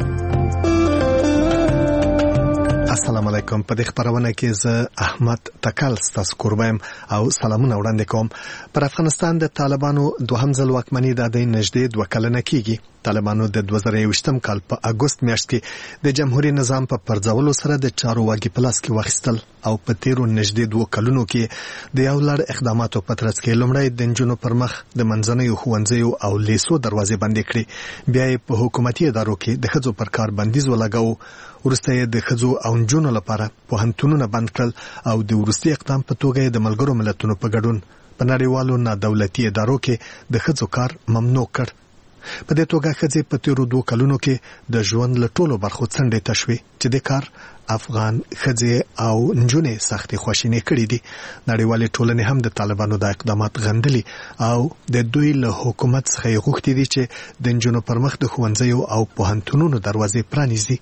السلام علیکم په دې خبرونه کې زه احمد تکل ستاسو قربایم او سلامونه وړاندې کوم پر افغانستان د طالبانو دوهم ځل واکمنۍ د نږدې 2 کلنه کېږي طالبانو د 2023م کال په اگست میاشت کې د جمهوریت نظام په پرځولو سره د چارو واګي پلاس کې واخیستل او په تیرو نږدې 2 کلونو کې د یو لړ اقداماتو په ترڅ کې لومړی د جنونو پر مخ د منځنیو ښوونځیو او لیسو دروازې بندې کړې بیا په حکومتي ادارو کې د خځو پر کار بندیز ولګاو ورسته د خځو او جنونو لپاره پوهنتونونه بند کړل او د ورستي اقدام په توګه د ملګرو ملتونو په ګډون په نړیوالو نادولتي ادارو کې د خځو کار ممنوع کړ په دې توګه خځې په تیرو 2 کلونو کې د ژوند له ټولو برخو څنډې تشوي چې د کار افغان خځې او نجونې سختي خوشینې کړې دي نړیوالې ټولنې هم د طالبانو د اقدامات غندلي او د دوی له حکومت څخه غوښتي دي چې د نجونو پر مخ د ښوونځیو او پوهنتونونو دروازې پرانیزي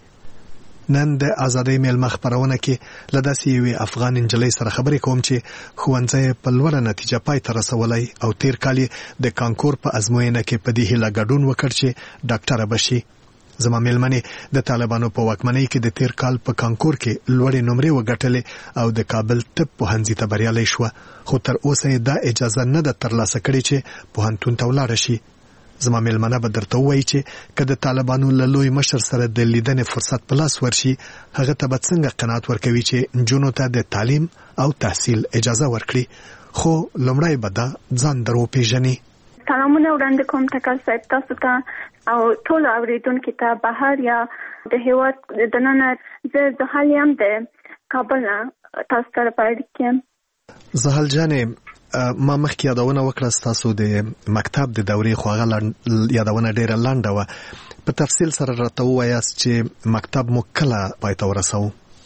نن د ازادۍ ملما خبرونه کې لداسې یو افغان انجلۍ سره خبرې کوم چې ښوونځی په لوړه نتیجه پای ته رسولای او تیر کال د کانکور په ازموینه کې په دې هیله ګډون وکړ چې ډاکټر بشي زما ملمنې د طالبانو په واکمنۍ کې د تیر کال په کانکور کې لوړې نمرې وګټلې او د کابل طب پوهنځي ته بریالۍ شو خو تر اوسه دا اجازه نه ده ترلاسه کړې چې پوهنتون ته ولاړ شي زما ملمنه به درته وایي چې کله طالبانو له لوی مشر سره د لیدنې فرصت په لاس ورشي هغه ته به څنګه قناعت ورکوي چې جنونو ته د تعلیم او تحصیل اجازه ورکړي خو لومړی به دا ځان درو پیژني سلامونه وړاندې کوم تکل صاحب تاسو ته او ټول اوریدونکو ته بهر یا د هیواد د نن زه حالیم د کابل تاسو ته پاتې زهل جانې ما مخکې یادونه وکړه تاسو د مکتب د دورې خوغه یادونه ډیره لنډه و په تفصیل سره راته وایاست چې مکتب مو کله پای ته ورساو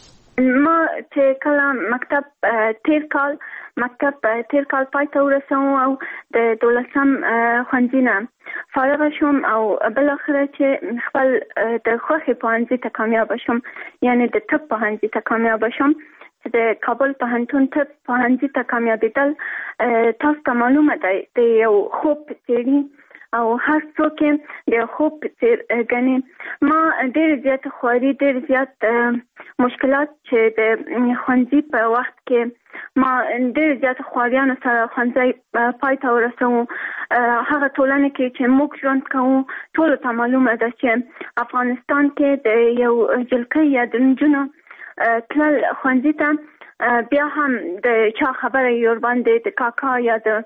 ما چې کله مکتب تیر کال پای ته ورساو او د 12م ښوونځي فارغ شوم او بل اخره چې خپل د خوخي پوهنځي ته کامیاب شوم یعنی د طب پوهنځي ته کامیاب شوم د کابل پوهنتون ته پوهنځي ته کامیابیدل تاسو ته معلومه ده د یو خوب څېړي او هر څوک د خوب څېر غني ما ډېر زیات خواري ډېر زیات مشکلات چې د ښوونځي په وخت کې ما ډېر زیات خواریانو سره ښوونځي پای ته ورسوو هغه ټولنه کې چې موږ ژوند کوو ټولو ته معلومه ده چې افغانستان کې د یو جلکۍ یا د نجونو تلل ښوونځي ته بیا هم د چا خبره یور باندې د کاکا یا د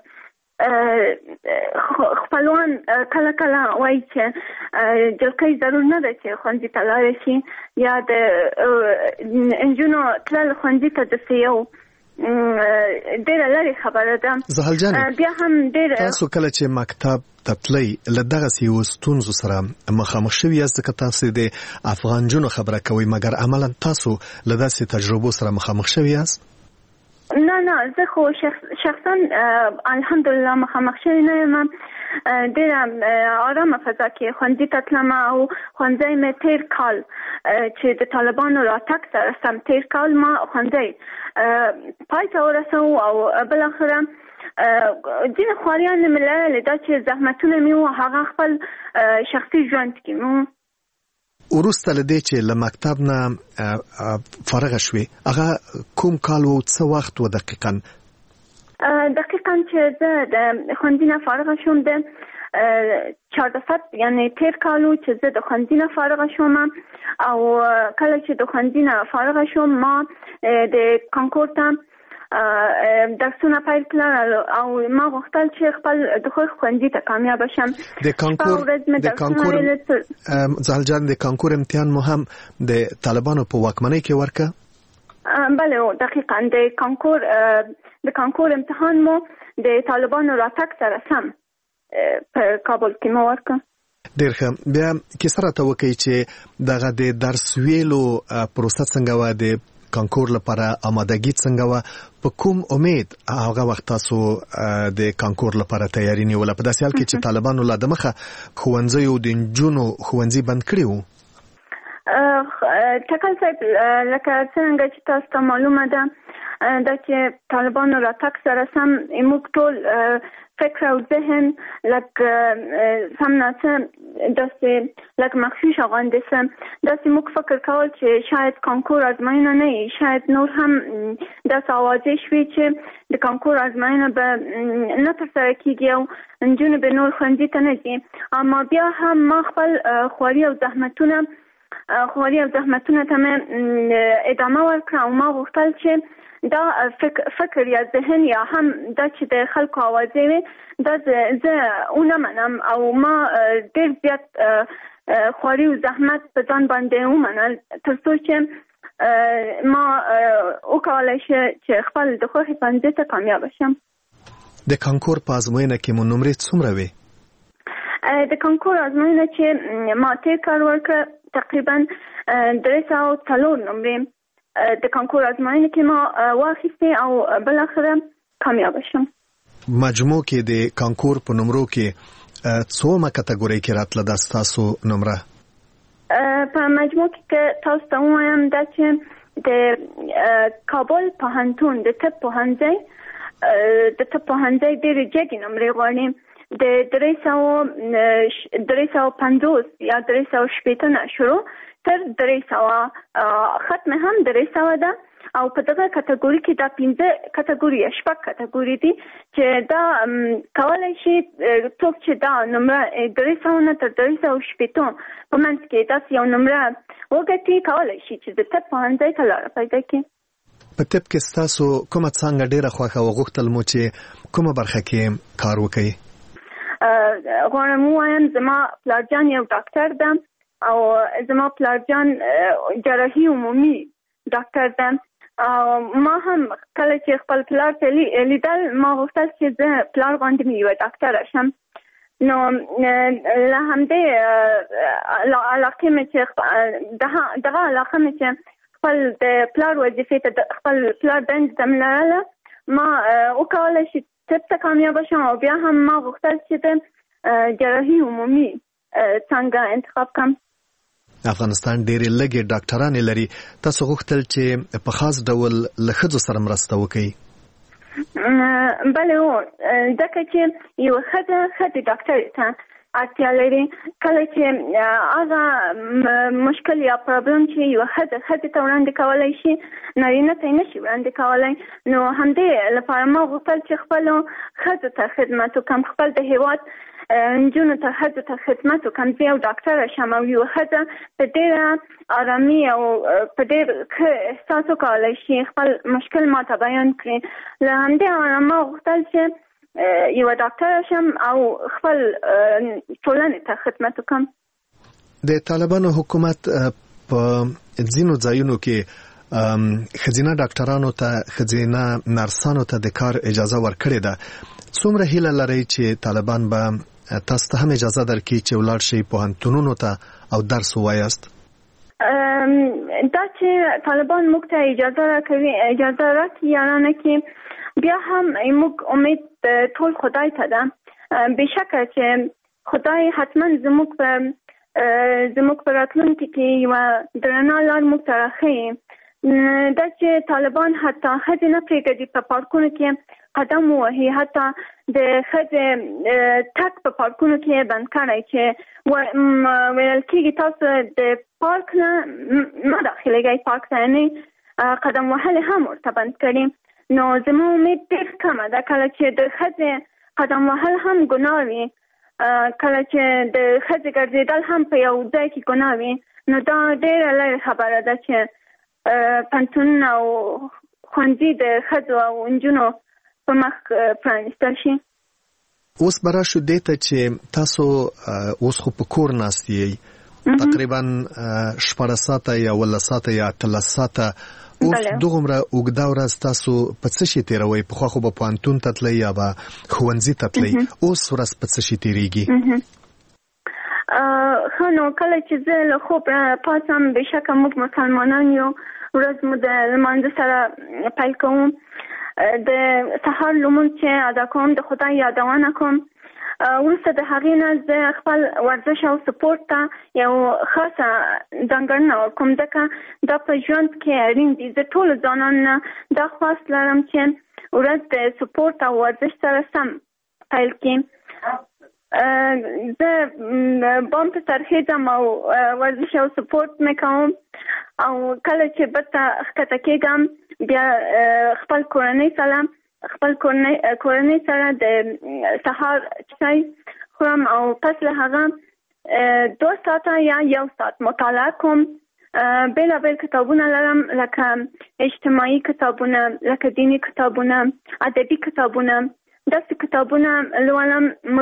خپلوان کله کله وایي چې جلکۍ ضرور نه ده چې ښوونځي ته لاړ شي یا د نجونو تلل ښوونځي ته داسې یو ډېره لرې خبره ده. زهل جانې بیا هم ډېره تاسو کله چې مکتب ته تلئ له دغسې یو ستونزو سره مخامخ شوي یاست ځکه تاسو د افغان نجونو خبره کوئ مګر عملا تاسو له داسې تجربو سره مخامخ شوي یاست؟ نه زه خو شخصا الحمدلله مخامخ شوی نه یم. ډېره آرامه فضا کې ښوونځي ته تلم او ښوونځی مې تېر کال چې د طالبانو راتګ سره سم تېر کال ما ښوونځی پای ته ورسوو او بالاخره ځینې خواریان مې لرلې دا چې زحمتونه مې وو هغه خپل شخصي ژوند کې مو وروسته له دې چې له مکتب نه فارغه شوې هغه کوم کال و څه وخت و دقیقا چې زه د ښوونځي نه فارغه شوم د 14 یعنی تېر کال و چې زه د ښوونځي نه فارغه شوم او کله چې د ښوونځي نه فارغه شوم ما د کانکور ته درسونه پیل کړل او ما غوښتل چې خپل د خپل ښوونځي ته کامیاب شم. د کانکور زهل جان د کانکور امتحان مو هم د طالبانو په واکمنۍ کې ورکه؟ بله دقیقا د کانکور امتحان مو د طالبانو راتګ سره سم په کابل کې مو ورکه. ډېر ښه. بیا کیسه راته وکړئ چې دغه د درس ویلو پروسه څنګه وه د کانکور لپاره آمادګي څنګه وه په کوم امید هغه وخت تاسو د کانکور لپاره تیاری نیوله په داسې حال کې چې طالبانو لا دمخه ښوونځیو د نجونو ښوونځي بند کړي وو؟ ټکل صاحب لکه څنګه چې تاسو ته معلومه ده دا چې طالبانو راتګ سره سم موږ ټول فکر او ذهن لکه سم ناسه داسې لکه مخفوش غوندې څه داسې موږ فکر کول چې شاید کانکور ازموینه نه وي شاید نور هم داسې اوازې شوي چې د کانکور ازموینه به نه ترسره کیږي او نجونې به نور ښوونځي ته نه ځي. اما بیا هم ما خپل خواري او زحمتونه ته مې ادامه ورکړه او ما غوښتل چې دا فکر یا ذهن یا هم دا چې د خلکو اوازې وي دا زه ونه منم او ما ډېر زیات خواري او زحمت په ځان باندې ومنل تر څو چې ما وکولی شي چې خپل د خوښې ښوونځي ته کامیاب شم. د کانکور په ازموینه کې مو نمرې څومره وې؟ د کانکور ازموینه چې ما تېر کال ورکړه تقریبا 304 نمرې د کانکور ازموینه کې ما واخیستې او بالاخره کامیاب شم. مجموع کې د کانکور په نمرو کې څومره کټګورۍ کې راتله دا ستاسو نمره؟ په مجموع کې تاسو ته ووایم دا چې د کابل پوهنتون د طب پوهنځي ډېرې جګې نمرې غواړي د 350 یا 360 نه شروع تر 300 ختم هم 300 ده او په دغه کټګوري کې دا 5 کټګوري شپږ کټګوري دي چې دا کولای شي څوک چې دا نمره 300 نه تر 360 په منځ کې تاسو یو نمره وګټي کولای شي چې د طب پوهنځي ته لاره پیدا کړي. په طب کې تاسو کومه څنګه ډیره خوښه او غوښتل مو چې کومه برخه کې کار وکړئ؟ غواړم ووایم زما پلارجان یو ډاکټر ده او زما پلارجان جراحي عمومي ډاکټر ده. ما هم کله چې خپل پلار ته لیدل ما غوښتل چې زه پلار غوندې مې یوه ډاکټره شم. نو له همدې علاقې مې چې دغه علاقه مې چې خپل د پلار وظیفې ته خپل پلار دندې ته مې لرله ما وکولی شي طب ته کامیابه شم او بیا هم ما غوښتل چې د جراحي عمومي څنګه انتخاب کړم. افغانستان ډېرې لږې ډاکټرانې لري. تاسو غوښتل چې په خاص ډول له ښځو سره مرسته وکړئ؟ بله ځکه چې یوه ښځه ډاکټرې ته اړتیا لري. کله چې هغه مشکل یا پرابلم چې یوه ښځې ته وړاندې کولی شي نارینه ته یې نشي وړاندې کولی. نو همدې لپاره ما غوښتل چې خپلو ښځو ته خدمت وکړم، خپل د هېواد نجونو ته ښځو ته خدمت وکړم، زه یو ډاکټره شم او یو ښځه په ډېره ارامي او په ډېر ښه احساس وکولی شي خپل مشکل ماته بیان کړي. له همدې امله ما غوښتل چې یوه ډاکټره شم او خپل ټولنې ته خدمت وکړم. د طالبانو حکومت په ځینو ځایونو کې ښځینه ډاکټرانو ته ښځینه نرسانو ته د کار اجازه ورکړې ده. څومره هیله لرئ چې طالبان به تاسو ته هم اجازه درکړي چې ولاړ شئ پوهنتونونو ته او درس ووایاست؟ دا چې طالبان موږ ته اجازه راکوي یارانه کې بیا هم موږ امید ټول خدای ته ده. بېشکه چې خدای حتما زموږ په راتلونکي کې یوه درنه لار موږ ته راښیي. دا چې طالبان حتی ښځې نه پرېږدي په پارکونو کې قدم ووهي، حتی د ښځې تګ په پارکونو کې بند کړی چې ویل کېږي تاسو د پارک نه مه داخلېږئ، پارک ته یعنې قدم وهل هم ورته بند کړي. نو زما امید ډېر کمه ده کله چې د ښځې قدم وهل هم ګناه وي، کله چې د ښځې ګرځېدل هم په یو ځای کې ګناه وي، نو دا ډېره لرې خبره ده چې پوهنتونونه او ښوونځي د ښځو او نجونو په مخ پرانیستل شي. اوس به راشو دې ته چې تاسو اوس خو په کور ناست یئ، تقریبا 14 ساعته یا 18 ساعته یا 13 ساعته. اوس دومره اوږده ورځ تاسو په څه شي تېروئ؟ پخوا خو به پوهنتون ته تلئ یا به ښوونځي ته تلئ، اوس ورځ په څه شي تېرېږي؟ ښه نو کله چې زه له خوبه پاڅم، بېشکه موږ مسلمانان یو، ورځ مو د لمانځه سره پیل کوم، د سهار لمونځ چې ادا کوم د خدای یادونه کوم. وروسته د هغې نه زه خپل ورزش او سپورت ته یو خاصه ځانګړنه ورکوم، ځکه دا په ژوند کې اړین دي. زه ټولو ځوانانو نه دا خواست لرم چې ورځ د سپورت او ورزش سره سم پیل کړي. زه بام ته سر خیزم او ورزش او سپورت مې کوم، او کله چې بېرته ښکته کېږم بیا خپل کورنۍ سره د سهار چای خورم او پس له هغه 2 ساعته یا 1 ساعت مطالعه کوم. بېلابېل کتابونه لرم، لکه اجتماعي کتابونه، لکه دیني کتابونه، ادبي کتابونه. داسې کتابونه لولم.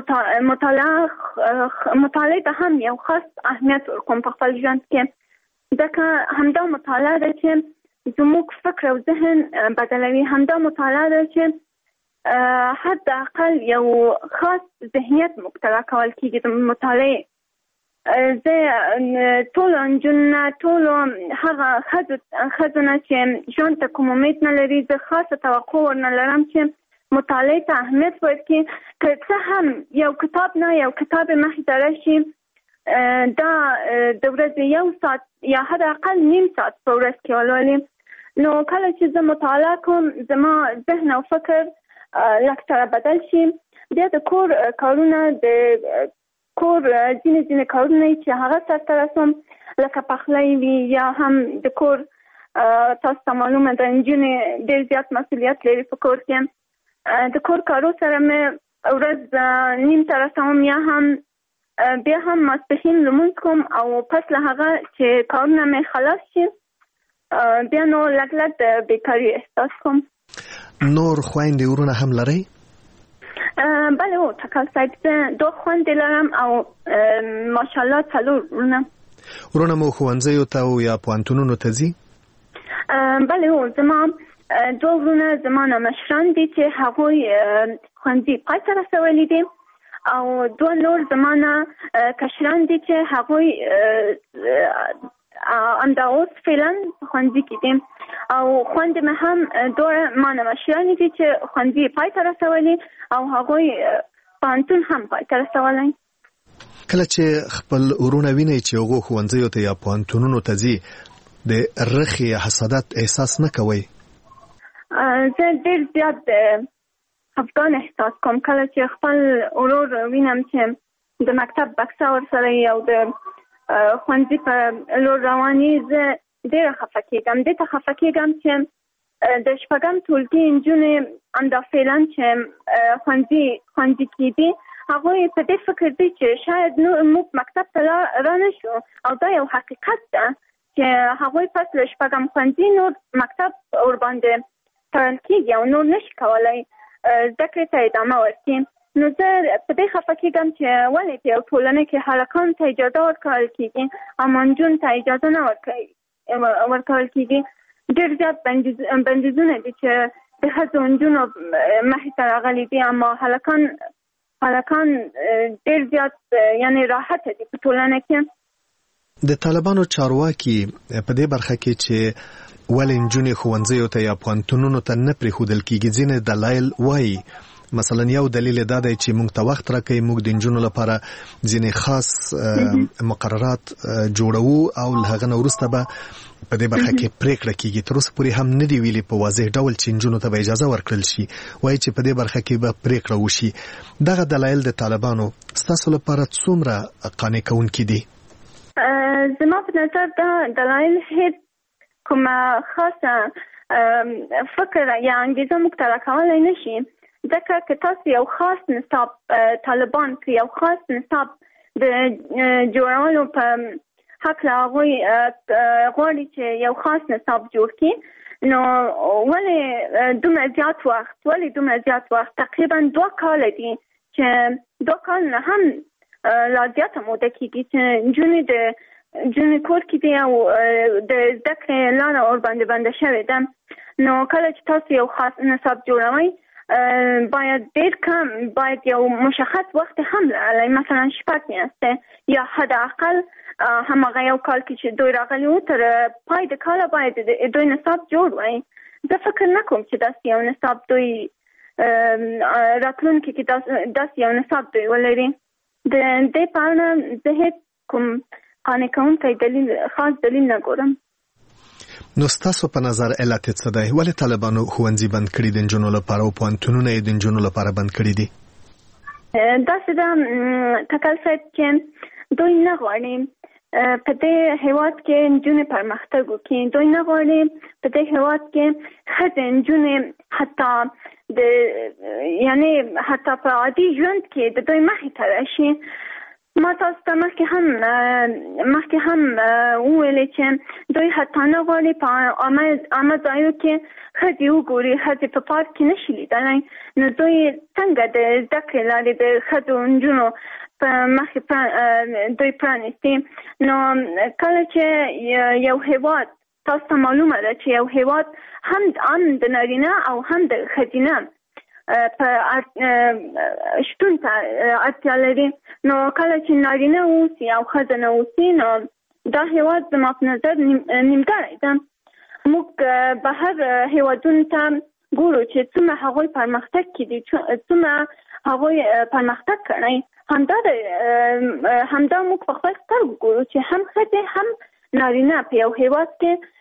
مطالعه ته هم یو خاص اهمیت ورکوم په خپل ژوند کې، ځکه همدا مطالعه ده چې زموږ فکر او ذهن بدلوي. همدا مطالعه ده چې حد اقل یو خاص ذهنیت موږ ته راکول کېږي د مطالعې. زه ټولو نجونو، ټولو هغه ښځو نه چې ژوند ته کوم امید نه لري، زه خاصه توقع ورنه لرم چې مطالعې ته اهمیت ورکړي. که څه هم یو کتاب نه یو کتاب مخې ته راشي، دا د ورځې 1 ساعت یا حد اقل 1/2 ساعت په ورځ کې ولولي. نو کله چې زه مطالعه کوم، زما ذهن او فکر لږ سره بدل شي. بیا د کور کارونه، د کور ځینې کارونه چې هغه سرته رسوم، لکه پخلی وي یا هم د کور، تاسو ته معلومه ده نجونې ډېر زیات مسؤلیت لري په کور کې. د کور کارو سره مې ورځ 1/2 ته رسوم، یا هم بیا هم ماسپښین لمونځ کوم، او پس له هغه چې کارونه مې خلاص شي بیا نو لږ د بیکاري احساس کوم. نور خویندې ورونه هم لرئ؟ بله او تکل صاحب، زه 2 خویندې لرم او ماشاءالله 4 ورونه. ورونه مو ښوونځیو ته او یا پوهنتونونو ته ځي؟ بله او زما 2 ورونه زما نه مشران دي چې هغوی ښوونځي پای ته رسولي دي، او 2 نور زما نه کشران دي چې هغوی همدا اوس فعلا ښوونځي کې دي، او خویندې مې هم 2 ما نه مشرانې دي چې ښوونځي پای ته رسولي او هغوی پوهنتون هم پای ته رسولی. کله چې خپل ورونه وینئ چې هغوی ښوونځیو ته یا پوهنتونونو ته ځي، د رخې یا حسادت احساس نه کوئ؟ زه ډېر زیات خفګان احساس کوم کله چې خپل ورور وینم چې د مکتب بکسه ورسره او د ښوونځي په لور رواني. زه ډېره خفه کېږم. دې ته خفه کېږم چې د 4م ټولګي نجونې همدا فعلا چې ښوونځي کې دي، هغه په دې فکر دي چې شاید نو موږ مکتب ته را نشو او دا یو حقیقت ده چې هغه پس له شپږم ښوونځي نور مکتب ور باندې تړل کېږي او نور نشي کولی زده کړې ته ادامه ورکړي. نو زه په دې خفه کېږم چې ولې په یو ټولنه کې هلکانو ته اجازه ورکول کېږي او نجونو ته اجازه نه ورکول کېږي. ډېر زیات بندیزونه دي چې د ښځو نجونو مخې ته راغلي دي، اما هلکان ډېر زیات یعنې راحته دي په ټولنه کې. د طالبانو چارواکي په دې برخه کې چې ولې نجونې ښوونځیو ته یا پوهنتونونو ته نه پرېښودل کېږي ځینې دلایل وایي. مثلا یو دلیل دا دی چې موږ ته وخت راکوي، موږ د نجونو لپاره ځینې خاص مقررات جوړوو او له هغه نه وروسته به په دې برخه کې پریکړه کېږي. تر اوسه پورې هم نه دی ویلي په واضح ډول چې نجونو ته به اجازه ورکړل شي، وایي چې په دې برخه کې به پریکړه وشي. دغه دلایل د طالبانو ستاسو لپاره څومره قانع کوونکي دي؟ زما په نظر دا دلایل هیڅ کومه خاصه فکر یا انګیزه موږ ته راکولی نه شي، ځکه که تاسو یو خاص نصاب طالبان که یو خاص نصاب د جوړولو په هکله هغوی غواړي چې یو خاص نصاب جوړ کړي، نو ولې دومره زیات وخت تقریبا 2 کاله دي چې 2 کال نه هم لا زیاته موده کېږي چې نجونې کور کې دي او د زده کړې لاره ورباندې بنده شوې ده. نو کله چې تاسو یو خاص نصاب جوړوئ باید یو مشخص وخت هم لرلی، مثلا 6 میاشتې یا حداقل هماغه یو کال کې چې دوی راغلي وو تر پای د کاله باید دوی نصاب جوړ وای. زه فکر نه کوم چې داسې یو نصاب دوی راتلونکي کې داسې یو نصاب دوی ولري. د دې په اړه زه هیڅ کوم قانع کوونکی خاص دلیل نه ګورم. نو ستاسو په نظر علت څه دی؟ ولې طالبانو ښوونځي بند کړي د نجونو لپاره او پوهنتونونه یې د نجونو لپاره بند کړي دي؟ داسې ده تکل صاحب چې دوی نه غواړي په دې هیواد کې نجونې پرمختګ وکړي، دوی نه غواړي په دې هیواد کې ښځې نجونې حتی په عادي ژوند کې د دوی مخې ته راشي. ما تاسو ته مخکې هم وویلې چې دوی حتی نه غواړي په عامه ځایو کې ښځې وګوري، ښځې په پارک کې نشي لیدلی. نو دوی څنګه د زده کړې لارې د ښځو نجونو په مخې دوی پرانیستي؟ نو کله چې یو هیواد تاسو ته معلومه ده چې یو هیواد هم د نارینه او هم د ښځینه په شتون ته اړتیا لري، نو کله چې نارینه اوسي او ښځه نه اوسي نو دا هیواد زما په نظر نیمګړی ده. موږ بهر هیوادونو ته ګورو چې څومره هغوی پرمختګ کړي، څومره هغوی پرمختګ کړی، همدا موږ په خپل سترګو ګورو چې هم ښځې هم نارینه په یو هیواد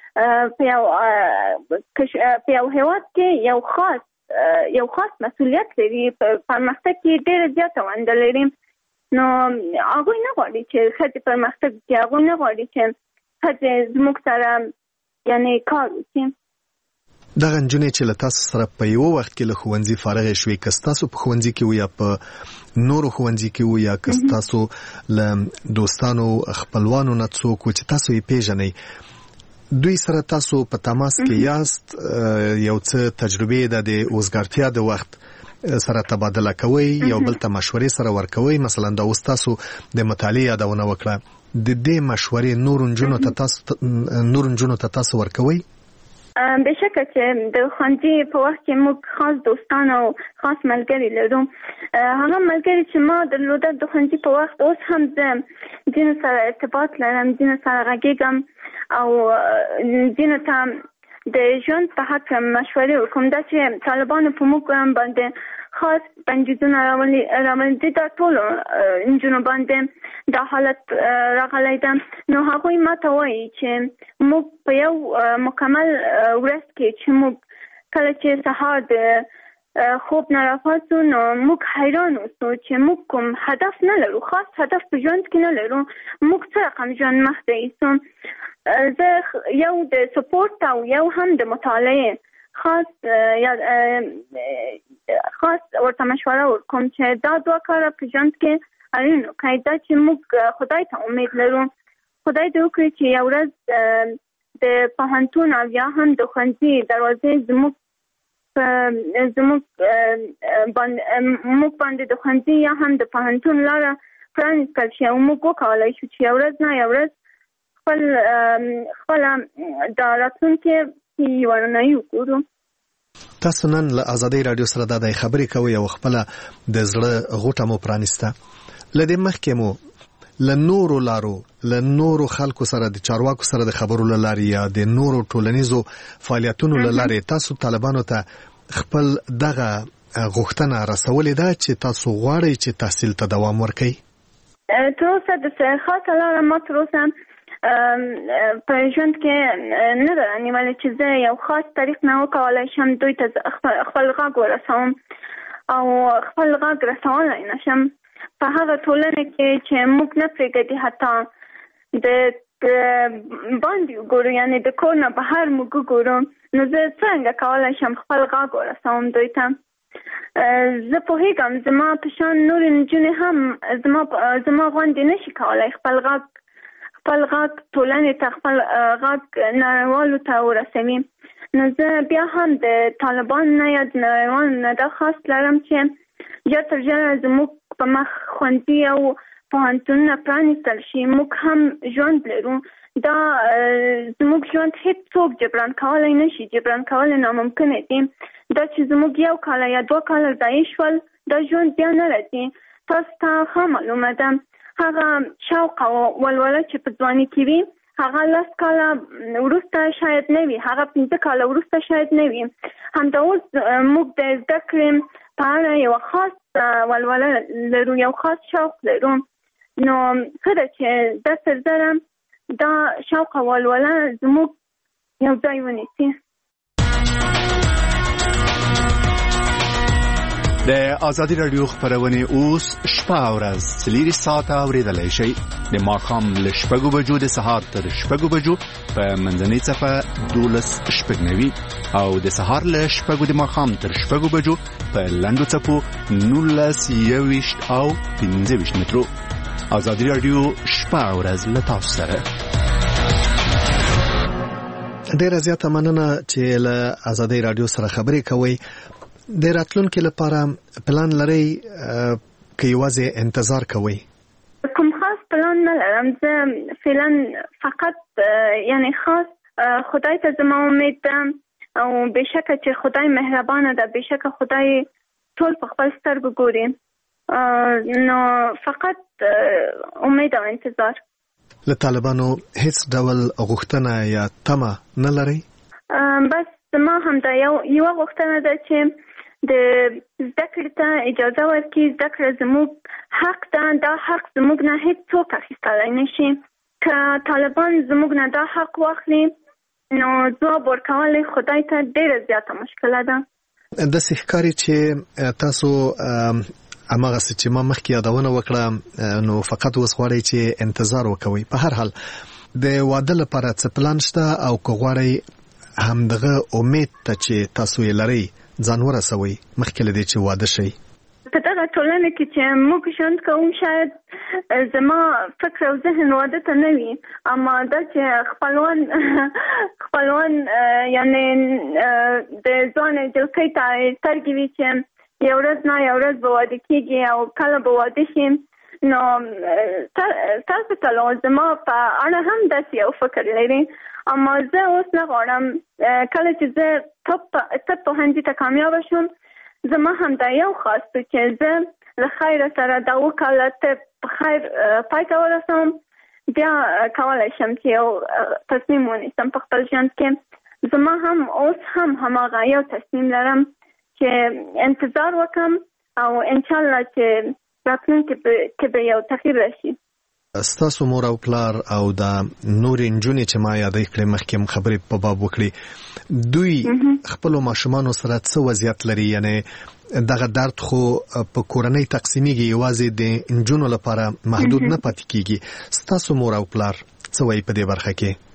کې یو خاص مسؤلیت لري، په پرمختګ کې ډېره زیاته ونډه لري. نو هغوی نه غواړي چې ښځې پرمختګ وکړي، هغوی نه غواړي چې ښځې زموږ سره کار وکړي. دغه نجونې چې له تاسو سره په یو وخت کې له ښوونځي فارغې شوې، که ستاسو په ښوونځي کې وو یا په نورو ښوونځي کې وو یا که ستاسو له دوستانو خپلوانو نه څوک و چې تاسو یې پیژنئ، دوی سره تاسو په تماس کې یاست، یو څه تجربې د اوزګارتیا د وخت سره تبادله کوئ، یو بل ته مشورې سره ورکوئ؟ مثلا دا اوس تاسو د مطالعې یادونه وکړه، د دې مشورې نور نجونو ته تاسو ورکوئ؟ بشکه چې د ښوونځي په وخت کې موږ خاص دوستان او خاص ملګري لرو. هغه ملګري چې ما درلوده د ښوونځي په وخت، اوس هم زه ځینو سره ارتباط لرم، ځینو سره غږیږم او ځینو ته د ژوند په هکله مشورې ورکوم. دا چې طالبانو په موږ باندې خاص بندیزونه راولي دي، دا ټولو نجونو باندې دا حالت راغلی ده. نو هغوی ما ته وایي چې موږ په یو مکمل ورځ کې چې موږ کله چې سهار د خوب نه راپاڅو نو موږ حیران اوسو چې موږ کوم هدف نه لرو، خاص هدف په ژوند کې نه لرو، موږ څه رقم ژوند مخته ایسو. زه یو د سپورت او یو هم د مطالعې خاص خاص ورته مشوره ورکوم چې دا دوه کار په ژوند کې اړین دی دا چې موږ خدای ته امید لرو خدای دې وکړي چې یو ورځ د پوهنتون او یا هم د ښوونځي دروازې زموږ باندې د ښوونځي یا هم د پوهنتون لاره پرانیستل شي او موږ وکولای شو چې یو ورځ نه یو ورځ خپل د راتلونکي یوه رڼایي وګورو. تاسو نن له ازادۍ راډیو سره د خبرې کوئ او خپله د زړه غوټه مو پرانیسته. له دې مخکې مو له نورو لارو له نورو خلکو سره د چارواکو سره د خبرو له لارې یا د نورو ټولنیزو فعالیتونو له لارې تاسو طالبانو ته خپل دغه غوښتنه رسولې ده چې تاسو غواړئ چې تحصیل ته دوام ورکړئ؟ تر اوسه د خاصه لاره ما تر اوسه په ژوند کې نه ده رانیولې چې زه یو خاص طریق نه وکولای شم دوی ته خپل غږ ورسوم او خپل غږ رسولی نه شم په هغه ټولنه کې چې موږ نه پرېږدي حتی د باندې وګورو یعنې د کور نه بهر موږ وګورو نو زه څنګه کولی شم خپل غږ ورسوم دوی ته. زه پوهېږم زما په شان نورې نجونې هم زما غوندې نشي کولی خپل غږ ټولنې ته خپل غږ نړیوالو ته ورسوي. نو زه بیا هم د طالبانو نه یا د نړیوالو نه دا خاص لرم چې ژر تر ژره زموږ په مخ ښوونځي او پوهنتونونه پرانیستل شي. موږ هم ژوند لرو دا زموږ ژوند هیڅوک جبران کولی نشي جبران کولی ناممکنه دي. دا چې زموږ یو کاله یا 2 کاله ضایع شول دا ژوند بیا نه راځي. تاسو ته ښه معلومه ده هغه شوق او ولوله چې په ځواني کې وي هغه 10 کاله وروسته شاید نه وي هغه 15 کاله وروسته شاید نه وي. همدا اوس موږ د زده کړې په اړه یو خاص ولوله لرو یو خاص شوق لرو نو ښه ده چې د سرزره دا شوق او ولوله زموږ یو ځای ونیسي. د ازادي راډیو خبرونه اوس شپه او ورځ 4 ساعته اوریدلای شئ د ماښام له 6 بجو د سهار تر 6 بجو په منځنۍ صفه 12:90 او د سهار له 6 د ماښام تر 6 بجو په لنډو صفو 19:20 او 15 مترو. ازادي راډیو شپه او ورځ له تاسو سره. ډیره زیاته مننه چې له ازادي راډیو سره خبرې کوئ. د راتلونکي لپاره پلان لرئ که یوازې انتظار کوئ؟ کوم خاص پلان نه لرم. زه فعلا فقط یعنی خاص خدای ته زما امید ده او بېشکه چې خدای مهربانه ده بېشکه خدای ټول په خپل سترګو ګوري نو فقط امید او انتظار. له طالبانو هیڅ ډول غوښتنه یا تمه نه لرئ؟ بس زما همدا یوه غوښتنه ده چې د زده کړې ته اجازه ورکړي. زده کړه زموږ حق ده. دا حق زموږ نه هیڅوک اخیستلی نشي. که طالبان زموږ نه دا حق واخلي نو ځواب ورکول خدای ته ډیره زیاته مشکله ده. داسې ښکاري چې تاسو هماغسې چې ما مخکې یادونه وکړه نو فقط اوس غواړئ چې انتظار وکوئ. په هر حال د واده لپاره څه پلان شته او که غواړئ همدغه امید ته چې تاسو یې لرئ ځان ورسوئ مخکې له دې چې واده شئ؟ په دغه ټولنه کې چې موږ ژوند کوو شاید زما فکر او ذهن واده ته نه وي اما دا چې خپلوان یعنې د ځوانې جلکۍ ته سترګې وي چې یو ورځ نه یو ورځ به واده کېږي او کله به واده شي نو تاسو ته زما په اړه هم داسې یو فکر لري. اما زه اوس نه غواړم کله چې زه طب پوهنځي ته کامیابه شم زما هم دا یو خاص چې زه له خیره سره دا 2 کاله طب په خیر پای ته ورسوم بیا کولی شم چې یو تصمیم ونیسم په خپل ژوند کې. زما هم اوس هم هماغه یو تصمیم لرم چې انتظار وکم او انشاءالله چې راتلونکي کې به یو تغییر راشي. ستاسو مور او پلار او د نورې نجونې چې ما یادې کړې مخکې خبرې په باب وکړي دوی خپلو ماشومانو سره څه وضعیت لري؟ یعنې دغه درد خو په کورنۍ تقسیمیږي یوازې د نجونو لپاره محدود نه پاتې کېږي. ستاسو مور او پلار څه وایي په دې برخه کې؟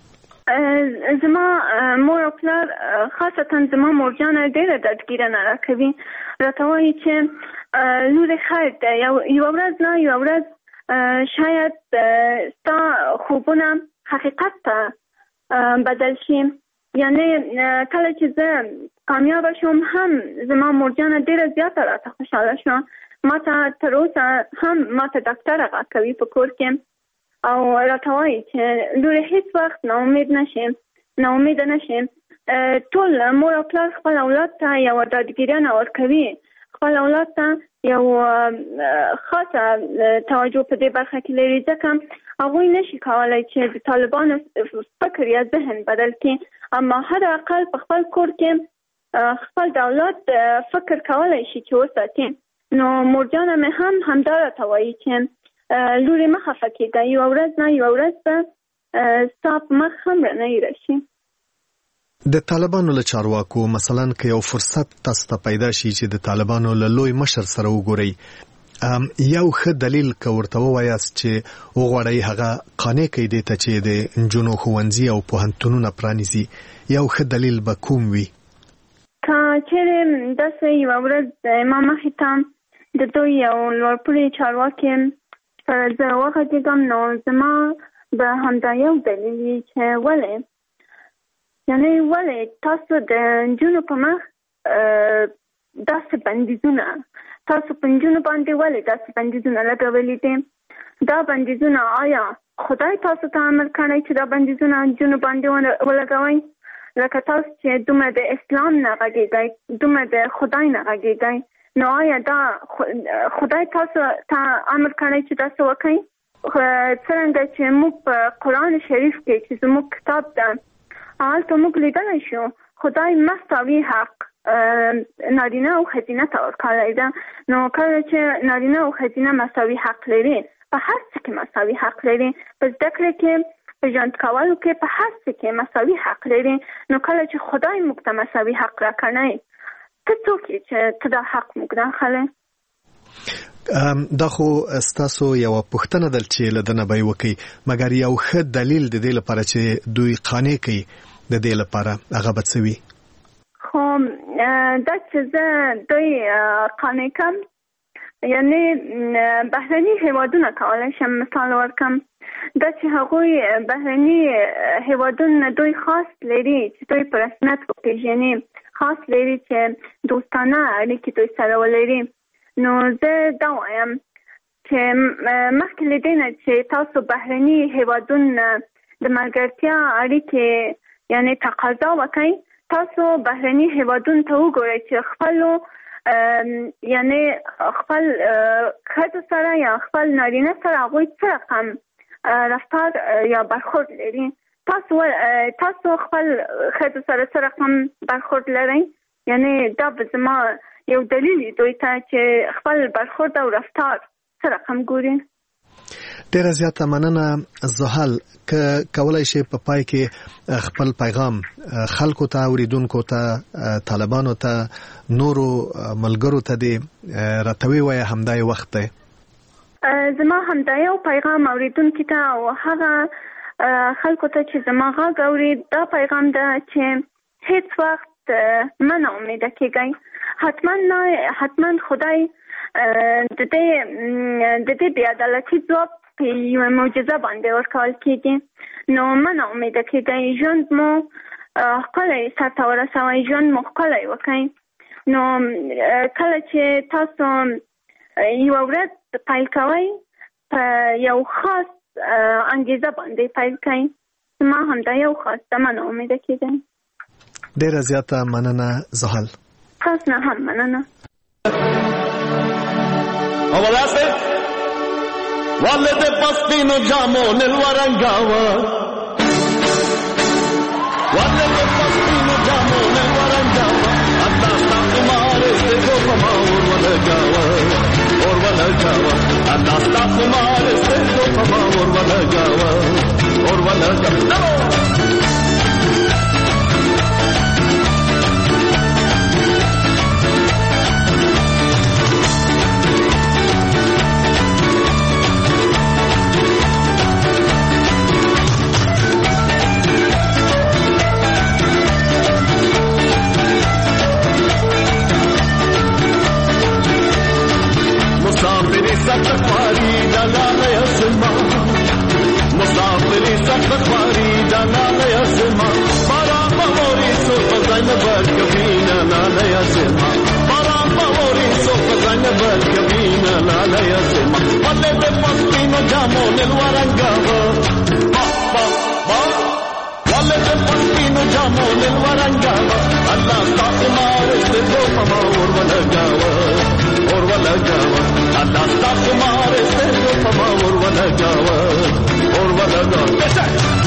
زما مور او پلار خاصتا زما مورجانه ډېره دردګیرنه راکوي، راته وایي چې لورې خیر ده، یوه ورځ نه یوه ورځ شاید ستا خوبونه حقیقت ته بدل شي. یعنی کله چې زه کامیابه شوم هم زما مورجانه ډېره زیاته راته خوشحاله شوه. ما ته تر اوسه هم ما ته ډاکټره غږ په کور کې او راته وایي چې لورې هیڅ وخت ناامید نشي. ټول مور او پلار خپل اولاد ته یوه ډاډګیرنه ورکوي، خپل اولاد ته یو خاصه توجه په دې برخه کې لري، ځکه هغوی نشي کولی چې د طالبانو فکر یا ذهن بدل کړي، اما حد اقل په خپل کور کې خپل د اولاد فکر کولی شي چې وساتي. نو مورجانه مې هم همدا راته وایي چې لورې مه خفه کېږه، یوه ورځ نه یوه ورځ به ستا په مخ هم رڼۍ راشي. د طالبانو له چارواکو مثلا که یو فرصت تاسو ته پیدا شي چې د طالبانو له لوی مشر سره وګورئ، یو ښه دلیل که ورته ووایاست چې وغواړئ هغه قانع کړئ دې ته چې د نجونو ښوونځي او پوهنتونونه پرانیزي، یو ښه دلیل به کوم وي؟ که چیرې داسې یوه ورځ ما مخې ته د دوی یو لوړپوړي چارواکي سره زه وغږېږم، نو زما به همدا یو دلیل وي چې ولې تاسو د نجونو په مخ داسې بندیزونه، تاسو په نجونو باندې ولې داسې بندیزونه لګولي دي؟ دا بندیزونه آیا خدای تاسو ته امر کړی چې دا بندیزونه نجونو باندې ولګوئ؟ لکه تاسو چې دومره د اسلام نه غږېږئ، دومره د خدای نه غږېږئ، نو آیا دا خدای تاسو ته امر کړی چې تاسو وکړئ؟ څرنګه چې موږ په قرآن شریف کې چې زموږ کتاب ده هلته موږ لیدلی شو خدای مساوي حق نارینه او ښځینه ته ورکړی ده. نو کله چې نارینه او ښځینه مساوي حق لري، په هر څه کې مساوي حق لري، په زده کړه کې، په ژوند کولو کې، په هر څه کې مساوي حق لري، نو کله چې خدای موږ ته مساوي حق راکړی، ته څوک یې چې ته دا حق موږ نه اخلې؟ دا خو ستاسو یوه پوښتنه ده چې له ده نه به یې وکړئ، مګر یو ښه دلیل د دې لپاره چې دوی قانع کوي د دې لپاره هغه به څه وي؟ خو دا چې زه دوی قانع کړم، یعنې بهرني هیوادونه کولی شم مثال ورکړم، دا چې هغوی بهرني هیوادونه دوی خاص لري چې دوی په رسمیت وپېژني، خاص لري چې دوستانه اړیکې دوی سره ولري. نو زه دا وایم چې مخکې له دې نه چې تاسو بهرني هیوادونه د ملګرتیا اړیکې یعنې تقاضا وکړئ، تاسو بهرني هیوادونو ته وګورئ چې خپلو یعنې خپل ښځو سره یا خپل نارینه سره هغوی څه رقم رفتار یا برخورد لري. تاسو خپل ښځو سره څه رقم برخورد لرئ؟ یعنې دا به زما یو دلیل دوی ته چې خپل برخورد او رفتار څه رقم ګوري. ډیره زیاته مننه زحل، که کولای شي په پای کې خپل پیغام خلکو ته، اوریدونکو ته، طالبانو ته، نورو ملګرو ته دې راته ووایه، همدا یې وخت دی. زما همدا یو پیغام اوریدونکو ته او هغه خلکو ته چې زما غږ اوري، دا پیغام ده چې هیڅ وخت مه ناامیده کېږئ. حتما خدای د دې بې عدالتي ځواب په یوه معجزه باندې ورکول کېږي. نو مه ناامیده کېږئ، ژوند مو ښکلی سرته ورسوئ، ژوند مو ښکلی وکړئ. نو کله چې تاسو یوه ورځ پیل کوئ، په یو خاص انګیزه باندې پیل کړئ. ما همدا یو خاص ده، مه ناامیده کېږئ. ډیره زیاته مننه زحل. خاص نه هم مننه. Avalaste Valle de pastino jamo nel warangava Valle de pastino jamo nel warangava Adda sta kumare se go pama warangava Adda sta kumare se go pama warangava no زینب کبینه لاله یاسما باران باوری سوق زینب کبینه لاله یاسما ولی به پسینو جامون الورنگاوا ولی به پسینو جامون الورنگاوا الله تاسمار استدو پما ورولگاوا الله تاسمار استدو پما ورولگاوا